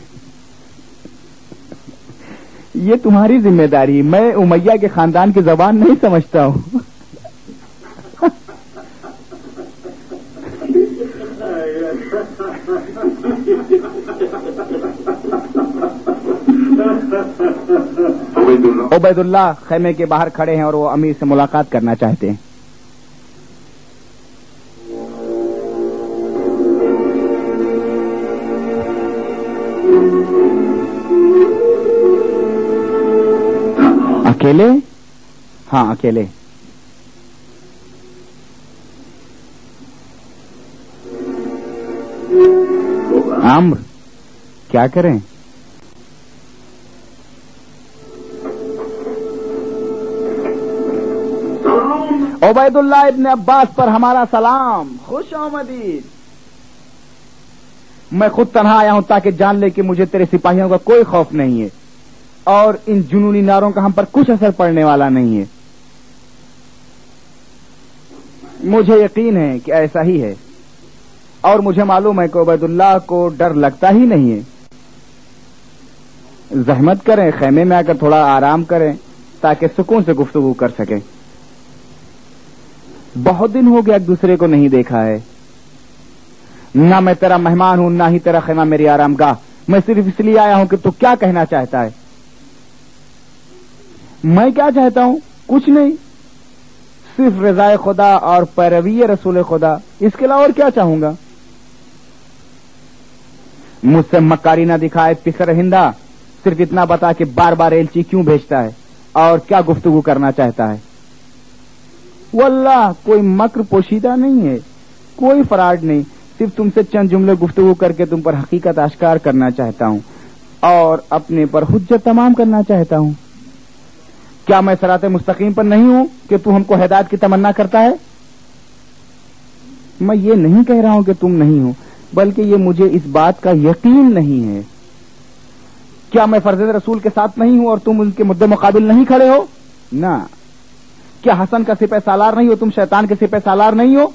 یہ تمہاری ذمہ داری. میں امیہ کے خاندان کی زبان نہیں سمجھتا ہوں. عبید اللہ خیمے کے باہر کھڑے ہیں اور وہ امیر سے ملاقات کرنا چاہتے ہیں. اکیلے ہاں اکیلے. عمرو کیا کریں؟ عبید اللہ ابن عباس پر ہمارا سلام. خوش آمدید. میں خود تنہا آیا ہوں تاکہ جان لے کہ مجھے تیرے سپاہیوں کا کوئی خوف نہیں ہے اور ان جنونی نعروں کا ہم پر کچھ اثر پڑنے والا نہیں ہے. مجھے یقین ہے کہ ایسا ہی ہے اور مجھے معلوم ہے کہ عبید اللہ کو ڈر لگتا ہی نہیں ہے. زحمت کریں، خیمے میں آ کر تھوڑا آرام کریں تاکہ سکون سے گفتگو کر سکیں. بہت دن ہو گیا ایک دوسرے کو نہیں دیکھا ہے. نہ میں تیرا مہمان ہوں نہ ہی تیرا خیمہ میری آرام گاہ. میں صرف اس لیے آیا ہوں کہ تو کیا کہنا چاہتا ہے. میں کیا چاہتا ہوں؟ کچھ نہیں، صرف رضائے خدا اور پیروی رسول خدا. اس کے علاوہ اور کیا چاہوں گا؟ مجھ سے مکاری نہ دکھائے پسر ہندا. صرف اتنا بتا کہ بار بار ایلچی کیوں بھیجتا ہے اور کیا گفتگو کرنا چاہتا ہے. واللہ کوئی مکر پوشیدہ نہیں ہے، کوئی فراڈ نہیں. صرف تم سے چند جملے گفتگو کر کے تم پر حقیقت آشکار کرنا چاہتا ہوں اور اپنے پر حجت تمام کرنا چاہتا ہوں. کیا میں صراط مستقیم پر نہیں ہوں کہ تو ہم کو ہدایت کی تمنا کرتا ہے؟ میں یہ نہیں کہہ رہا ہوں کہ تم نہیں ہو، بلکہ یہ مجھے اس بات کا یقین نہیں ہے. کیا میں فرزند رسول کے ساتھ نہیں ہوں اور تم ان کے مدے مقابل نہیں کھڑے ہو؟ نہ. کیا حسن کا سپہ سالار نہیں ہو، تم شیطان کے سپہ سالار نہیں ہو؟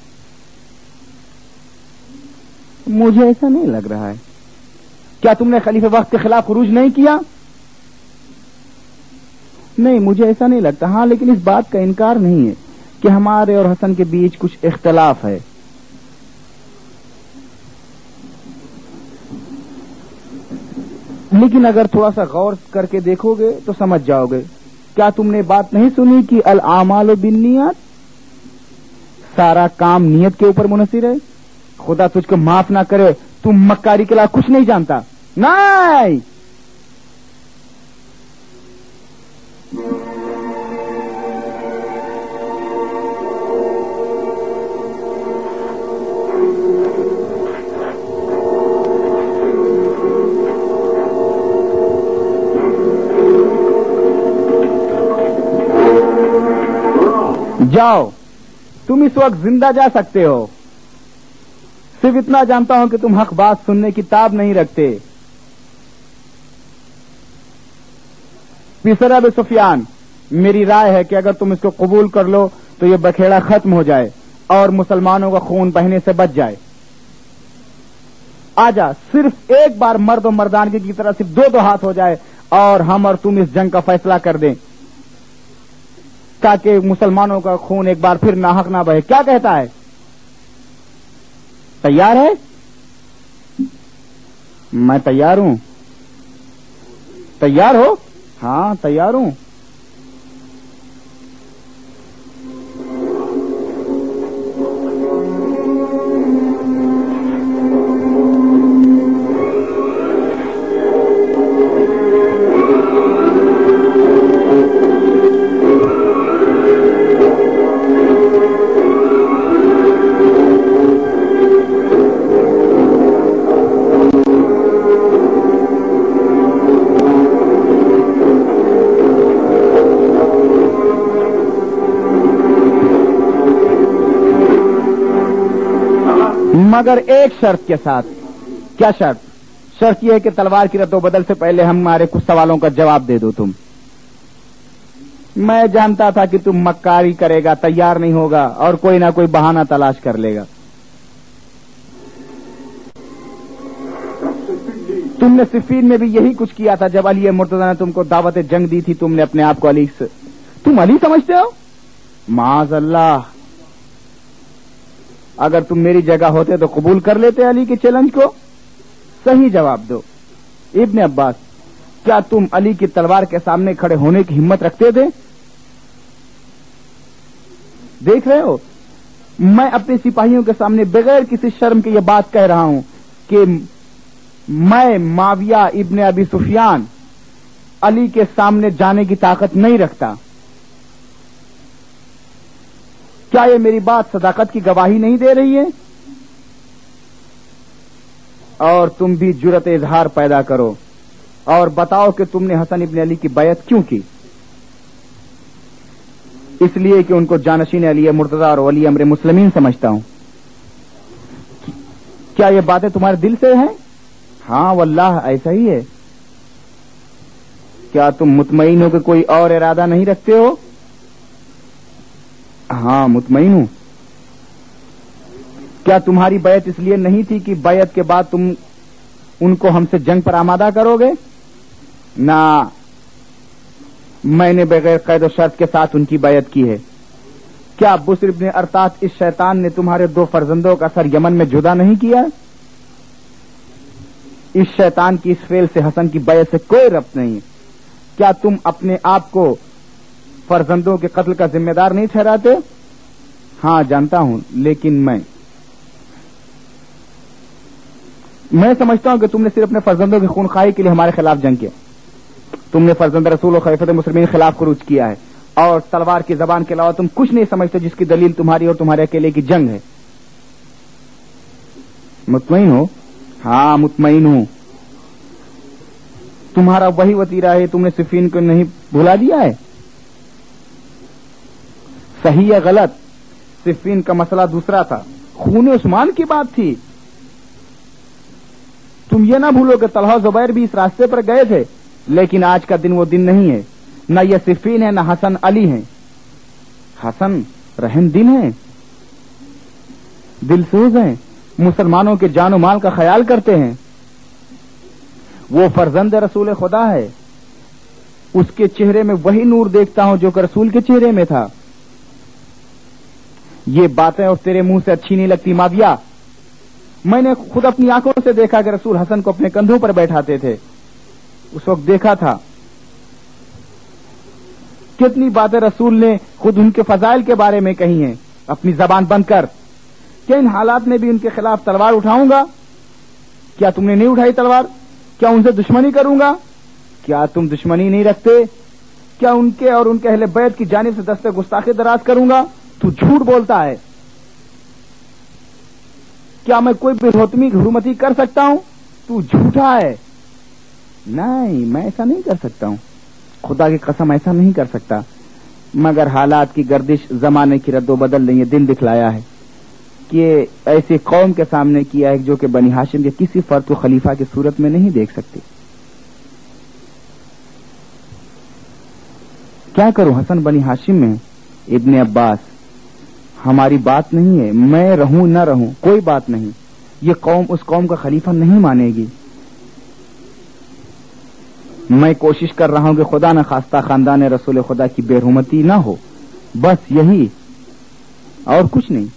مجھے ایسا نہیں لگ رہا ہے. کیا تم نے خلیفہ وقت کے خلاف خروج نہیں کیا؟ نہیں، مجھے ایسا نہیں لگتا. ہاں، لیکن اس بات کا انکار نہیں ہے کہ ہمارے اور حسن کے بیچ کچھ اختلاف ہے. لیکن اگر تھوڑا سا غور کر کے دیکھو گے تو سمجھ جاؤ گے. کیا تم نے بات نہیں سنی کہ الاعمال بالنیات؟ سارا کام نیت کے اوپر منحصر ہے. خدا تجھ کو معاف نہ کرے، تم مکاری کے علاوہ کچھ نہیں جانتا. نہیں، جاؤ، تم اس وقت زندہ جا سکتے ہو. صرف اتنا جانتا ہوں کہ تم حق بات سننے کی تاب نہیں رکھتے. پسر ابو سفیان، میری رائے ہے کہ اگر تم اس کو قبول کر لو تو یہ بکھیڑا ختم ہو جائے اور مسلمانوں کا خون بہنے سے بچ جائے. آجا، صرف ایک بار مرد و مردانگی کی طرح صرف دو ہاتھ ہو جائے اور ہم اور تم اس جنگ کا فیصلہ کر دیں تاکہ مسلمانوں کا خون ایک بار پھر ناحق نہ بہے. کیا کہتا ہے؟ تیار ہے؟ میں تیار ہوں. تیار ہو؟ ہاں تیار ہوں. مگر ایک شرط کے ساتھ. کیا شرط؟ شرط یہ ہے کہ تلوار کی رد و بدل سے پہلے ہمارے کچھ سوالوں کا جواب دے دو تم. میں جانتا تھا کہ تم مکاری کرے گا، تیار نہیں ہوگا اور کوئی نہ کوئی بہانہ تلاش کر لے گا. تم نے صفین میں بھی یہی کچھ کیا تھا. جب علی مرتضی نے تم کو دعوت جنگ دی تھی، تم نے اپنے آپ کو علی سے، تم علی سمجھتے ہو؟ معاذ اللہ. اگر تم میری جگہ ہوتے تو قبول کر لیتے علی کے چیلنج کو؟ صحیح جواب دو. ابن عباس، کیا تم علی کی تلوار کے سامنے کھڑے ہونے کی ہمت رکھتے تھے؟ دیکھ رہے ہو، میں اپنے سپاہیوں کے سامنے بغیر کسی شرم کے یہ بات کہہ رہا ہوں کہ میں معاویہ ابن ابی سفیان علی کے سامنے جانے کی طاقت نہیں رکھتا. کیا یہ میری بات صداقت کی گواہی نہیں دے رہی ہے؟ اور تم بھی جرأت اظہار پیدا کرو اور بتاؤ کہ تم نے حسن ابن علی کی بیعت کیوں کی؟ اس لیے کہ ان کو جانشین علی مرتضی اور ولی امر مسلمین سمجھتا ہوں۔ کیا یہ باتیں تمہارے دل سے ہیں؟ ہاں واللہ ایسا ہی ہے۔ کیا تم مطمئن ہو کہ کوئی اور ارادہ نہیں رکھتے ہو؟ ہاں مطمئن ہوں۔ کیا تمہاری بیعت اس لیے نہیں تھی کہ بیعت کے بعد تم ان کو ہم سے جنگ پر آمادہ کرو گے؟ نہ، میں نے بغیر قید و شرط کے ساتھ ان کی بیعت کی ہے۔ کیا بسر ابن ارطاط اس شیطان نے تمہارے 2 فرزندوں کا سر یمن میں جدا نہیں کیا؟ اس شیطان کی اس فعل سے حسن کی بیعت سے کوئی ربط نہیں۔ کیا تم اپنے آپ کو فرزندوں کے قتل کا ذمہ دار نہیں ٹھہراتے؟ ہاں جانتا ہوں، لیکن میں سمجھتا ہوں کہ تم نے صرف اپنے فرزندوں کی خونخواہی کے لیے ہمارے خلاف جنگ کی۔ تم نے فرزند رسول و خلیفۃ مسلمین کے خلاف خروج کیا ہے، اور تلوار کی زبان کے علاوہ تم کچھ نہیں سمجھتے، جس کی دلیل تمہاری اور تمہارے اکیلے کی جنگ ہے۔ مطمئن ہو؟ ہاں مطمئن ہوں۔ تمہارا وہی وتیرہ ہے، تم نے صفین کو نہیں بھلا دیا ہے؟ صحیح ہے غلط؟ صفین کا مسئلہ دوسرا تھا، خون عثمان کی بات تھی۔ تم یہ نہ بھولو کہ طلحہ زبیر بھی اس راستے پر گئے تھے، لیکن آج کا دن وہ دن نہیں ہے۔ نہ یہ صفین ہے، نہ حسن علی ہیں۔ حسن رحم دل ہیں، دل سوز ہیں، مسلمانوں کے جان و مال کا خیال کرتے ہیں۔ وہ فرزند رسول خدا ہے، اس کے چہرے میں وہی نور دیکھتا ہوں جو کہ رسول کے چہرے میں تھا۔ یہ باتیں اور تیرے منہ سے اچھی نہیں لگتی معاویہ۔ میں نے خود اپنی آنکھوں سے دیکھا کہ رسول حسن کو اپنے کندھوں پر بیٹھاتے تھے، اس وقت دیکھا تھا۔ کتنی باتیں رسول نے خود ان کے فضائل کے بارے میں کہی ہیں اپنی زبان بند کر۔ کیا ان حالات میں بھی ان کے خلاف تلوار اٹھاؤں گا؟ کیا تم نے نہیں اٹھائی تلوار؟ کیا ان سے دشمنی کروں گا؟ کیا تم دشمنی نہیں رکھتے؟ کیا ان کے اور ان کے اہل بیت کی جانب سے دست گستاخی دراز کروں گا؟ تو جھوٹ بولتا ہے۔ کیا میں کوئی بے حرمتی کر سکتا ہوں؟ تو جھوٹا ہے۔ نہیں، میں ایسا نہیں کر سکتا ہوں، خدا کی قسم ایسا نہیں کر سکتا، مگر حالات کی گردش، زمانے کی رد و بدل نے یہ دن دکھلایا ہے کہ ایسی قوم کے سامنے کیا ہے جو کہ بنی ہاشم کے کسی فرد کو خلیفہ کی صورت میں نہیں دیکھ سکتے۔ کیا کروں؟ حسن بنی ہاشم میں ابن عباس، ہماری بات نہیں ہے، میں رہوں نہ رہوں کوئی بات نہیں، یہ قوم اس قوم کا خلیفہ نہیں مانے گی۔ میں کوشش کر رہا ہوں کہ خدا نہ خواستہ خاندان رسول خدا کی بے حرمتی نہ ہو، بس یہی، اور کچھ نہیں۔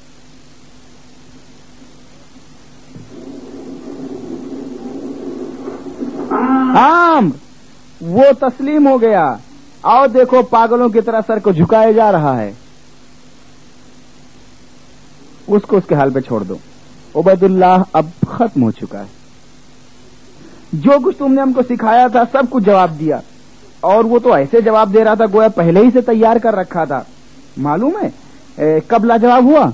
وہ تسلیم ہو گیا، آؤ دیکھو پاگلوں کی طرح سر کو جھکائے جا رہا ہے، اس کو اس کے حال پہ چھوڑ دو۔ عبید اللہ اب ختم ہو چکا ہے، جو کچھ تم نے ہم کو سکھایا تھا سب کچھ جواب دیا، اور وہ تو ایسے جواب دے رہا تھا گویا پہلے ہی سے تیار کر رکھا تھا۔ معلوم ہے کب لاجواب ہوا؟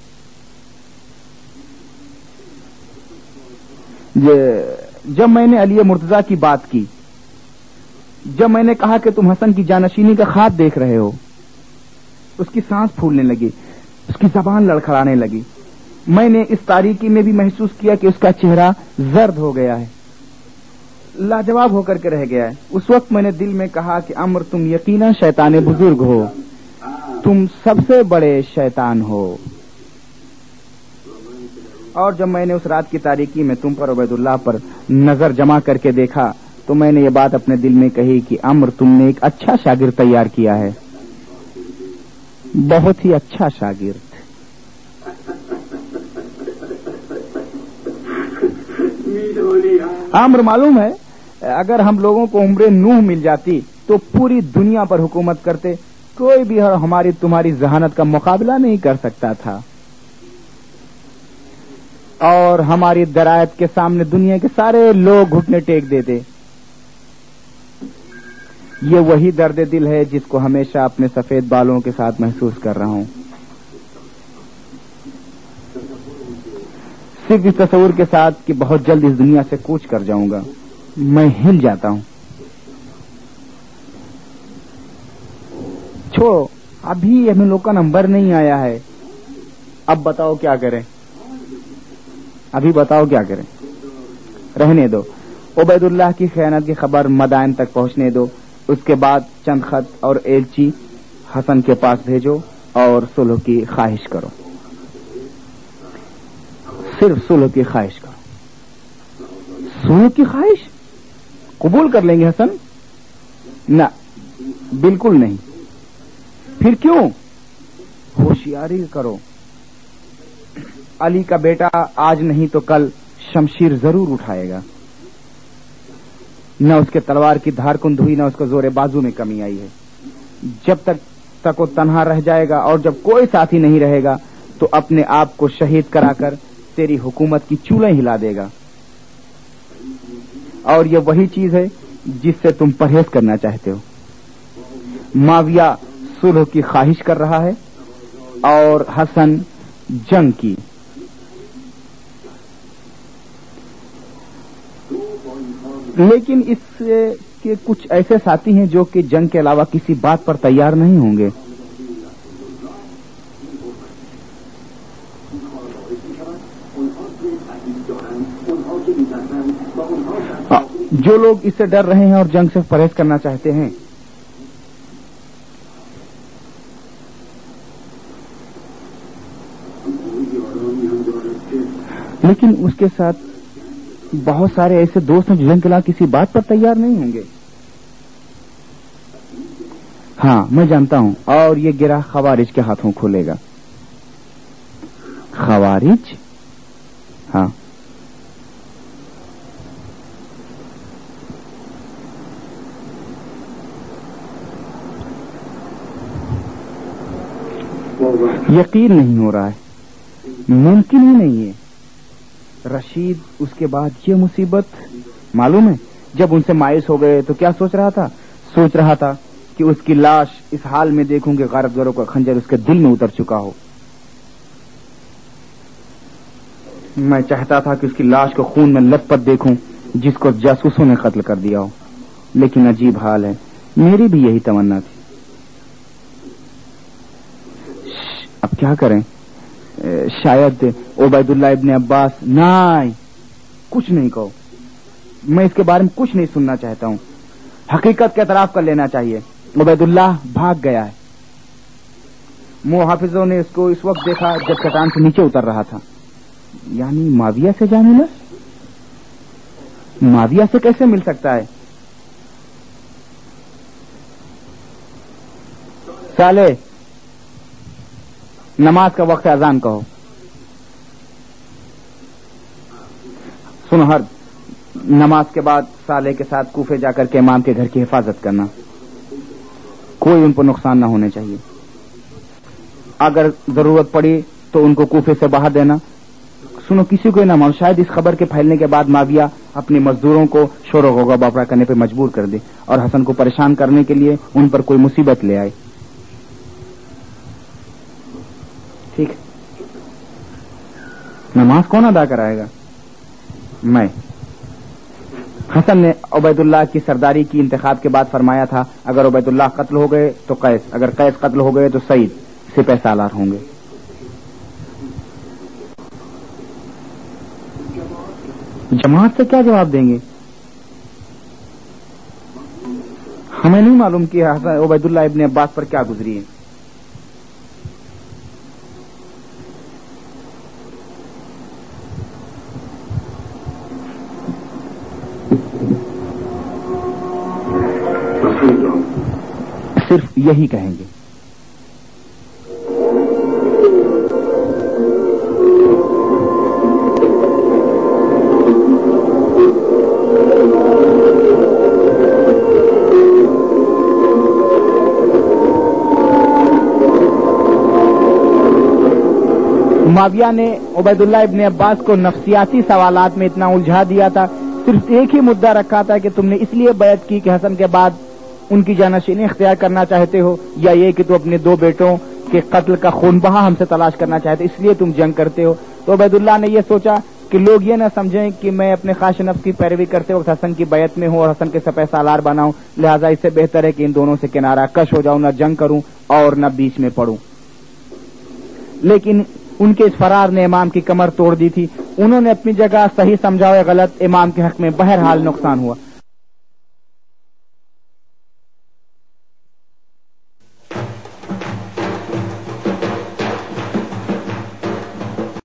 جب میں نے علی مرتضی کی بات کی، جب میں نے کہا کہ تم حسن کی جانشینی کا خواب دیکھ رہے ہو، اس کی سانس پھولنے لگی، اس کی زبان لڑکھڑانے لگی۔ میں نے اس تاریکی میں بھی محسوس کیا کہ اس کا چہرہ زرد ہو گیا ہے، لاجواب ہو کر کے رہ گیا ہے۔ اس وقت میں نے دل میں کہا کہ عمر تم یقیناً شیطان بزرگ ہو، تم سب سے بڑے شیطان ہو۔ اور جب میں نے اس رات کی تاریکی میں تم پر عبید اللہ پر نظر جمع کر کے دیکھا تو میں نے یہ بات اپنے دل میں کہی کہ عمر تم نے ایک اچھا شاگرد تیار کیا ہے، بہت ہی اچھا شاگرد۔ عمر معلوم ہے اگر ہم لوگوں کو عمر نوح مل جاتی تو پوری دنیا پر حکومت کرتے، کوئی بھی ہماری تمہاری ذہانت کا مقابلہ نہیں کر سکتا تھا، اور ہماری درایت کے سامنے دنیا کے سارے لوگ گھٹنے ٹیک دیتے۔ یہ وہی درد دل ہے جس کو ہمیشہ اپنے سفید بالوں کے ساتھ محسوس کر رہا ہوں۔ صرف اس تصور کے ساتھ کہ بہت جلد اس دنیا سے کوچ کر جاؤں گا میں ہل جاتا ہوں. چھوڑو، ابھی ہمیں لوگ کا نمبر نہیں آیا ہے. اب بتاؤ کیا کریں؟ ابھی بتاؤ کیا کریں؟ رہنے دو. عبید اللہ کی خیانت کی خبر مدائن تک پہنچنے دو. اس کے بعد چند خط اور ایلچی حسن کے پاس بھیجو اور صلح کی خواہش کرو. صرف صلح کی خواہش کرو. صلح کی خواہش قبول کر لیں گے حسن؟ نہ، بالکل نہیں. پھر کیوں؟ ہوشیاری کرو. علی کا بیٹا آج نہیں تو کل شمشیر ضرور اٹھائے گا. نہ اس کے تلوار کی دھار کند ہوئی، نہ اس کو زور بازو میں کمی آئی ہے. جب تک وہ تنہا رہ جائے گا اور جب کوئی ساتھی نہیں رہے گا تو اپنے آپ کو شہید کرا کر تیری حکومت کی چولیں ہلا دے گا. اور یہ وہی چیز ہے جس سے تم پرہیز کرنا چاہتے ہو. معاویہ صلح کی خواہش کر رہا ہے اور حسن جنگ کی. لیکن اس کے کچھ ایسے ساتھی ہیں جو کہ جنگ کے علاوہ کسی بات پر تیار نہیں ہوں گے. جو لوگ اس سے ڈر رہے ہیں اور جنگ سے پرہیز کرنا چاہتے ہیں، لیکن اس کے ساتھ بہت سارے ایسے دوست ہیں جو جنگ کے علاوہ کسی بات پر تیار نہیں ہوں گے. ہاں میں جانتا ہوں. اور یہ گرہ خوارج کے ہاتھوں کھولے گا. خوارج؟ ہاں. یقین نہیں ہو رہا ہے، ممکن ہی نہیں ہے. رشید اس کے بعد یہ مصیبت. معلوم ہے جب ان سے مایوس ہو گئے تو کیا سوچ رہا تھا کہ اس کی لاش اس حال میں دیکھوں کہ غارت گروں کا خنجر اس کے دل میں اتر چکا ہو. میں چاہتا تھا کہ اس کی لاش کو خون میں لت پت دیکھوں جس کو جاسوسوں نے قتل کر دیا ہو. لیکن عجیب حال ہے، میری بھی یہی تمنا تھی. اب کیا کریں؟ شاید عبید اللہ ابن عباس. نہیں، کچھ نہیں کہو. میں اس کے بارے میں کچھ نہیں سننا چاہتا ہوں. حقیقت کا اعتراف کر لینا چاہیے. عبید اللہ بھاگ گیا ہے. محافظوں نے اس کو اس وقت دیکھا جب چٹان سے نیچے اتر رہا تھا. یعنی معاویہ سے جا ملا؟ معاویہ سے کیسے مل سکتا ہے؟ صالح، نماز کا وقت اذان کہو. سنو، ہر نماز کے بعد صالح کے ساتھ کوفے جا کر کے امام کے گھر کی حفاظت کرنا. کوئی ان کو نقصان نہ ہونے چاہیے. اگر ضرورت پڑی تو ان کو کوفے سے باہر دینا. سنو، کسی کو نہ مانو. شاید اس خبر کے پھیلنے کے بعد معاویہ اپنے مزدوروں کو شور و غوغا باپرا کرنے پہ مجبور کر دے اور حسن کو پریشان کرنے کے لیے ان پر کوئی مصیبت لے آئے. ٹھیک، نماز کون ادا کرائے گا؟ میں. حسن نے عبید اللہ کی سرداری کی انتخاب کے بعد فرمایا تھا اگر عبید اللہ قتل ہو گئے تو قیس، اگر قیس قتل ہو گئے تو سعید سپہ سالار ہوں گے. جماعت سے کیا جواب دیں گے؟ ہمیں نہیں معلوم کہ عبید اللہ ابن عباس پر کیا گزری ہے. صرف یہی کہیں گے. معاویہ نے عبید اللہ ابن عباس کو نفسیاتی سوالات میں اتنا الجھا دیا تھا. صرف ایک ہی مدعا رکھا تھا کہ تم نے اس لیے بیعت کی کہ حسن کے بعد ان کی جانشینی اختیار کرنا چاہتے ہو، یا یہ کہ تو اپنے دو بیٹوں کے قتل کا خون بہا ہم سے تلاش کرنا چاہتے، اس لیے تم جنگ کرتے ہو. تو عبید اللہ نے یہ سوچا کہ لوگ یہ نہ سمجھیں کہ میں اپنے خواہش نفس کی پیروی کرتے وقت حسن کی بیعت میں ہوں اور حسن کے سپہ سالار بناؤں، لہذا اس سے بہتر ہے کہ ان دونوں سے کنارہ کش ہو جاؤں، نہ جنگ کروں اور نہ بیچ میں پڑوں۔ لیکن ان کے اس فرار نے امام کی کمر توڑ دی تھی۔ انہوں نے اپنی جگہ صحیح سمجھا ہوئے غلط، امام کے حق میں بہرحال نقصان ہوا۔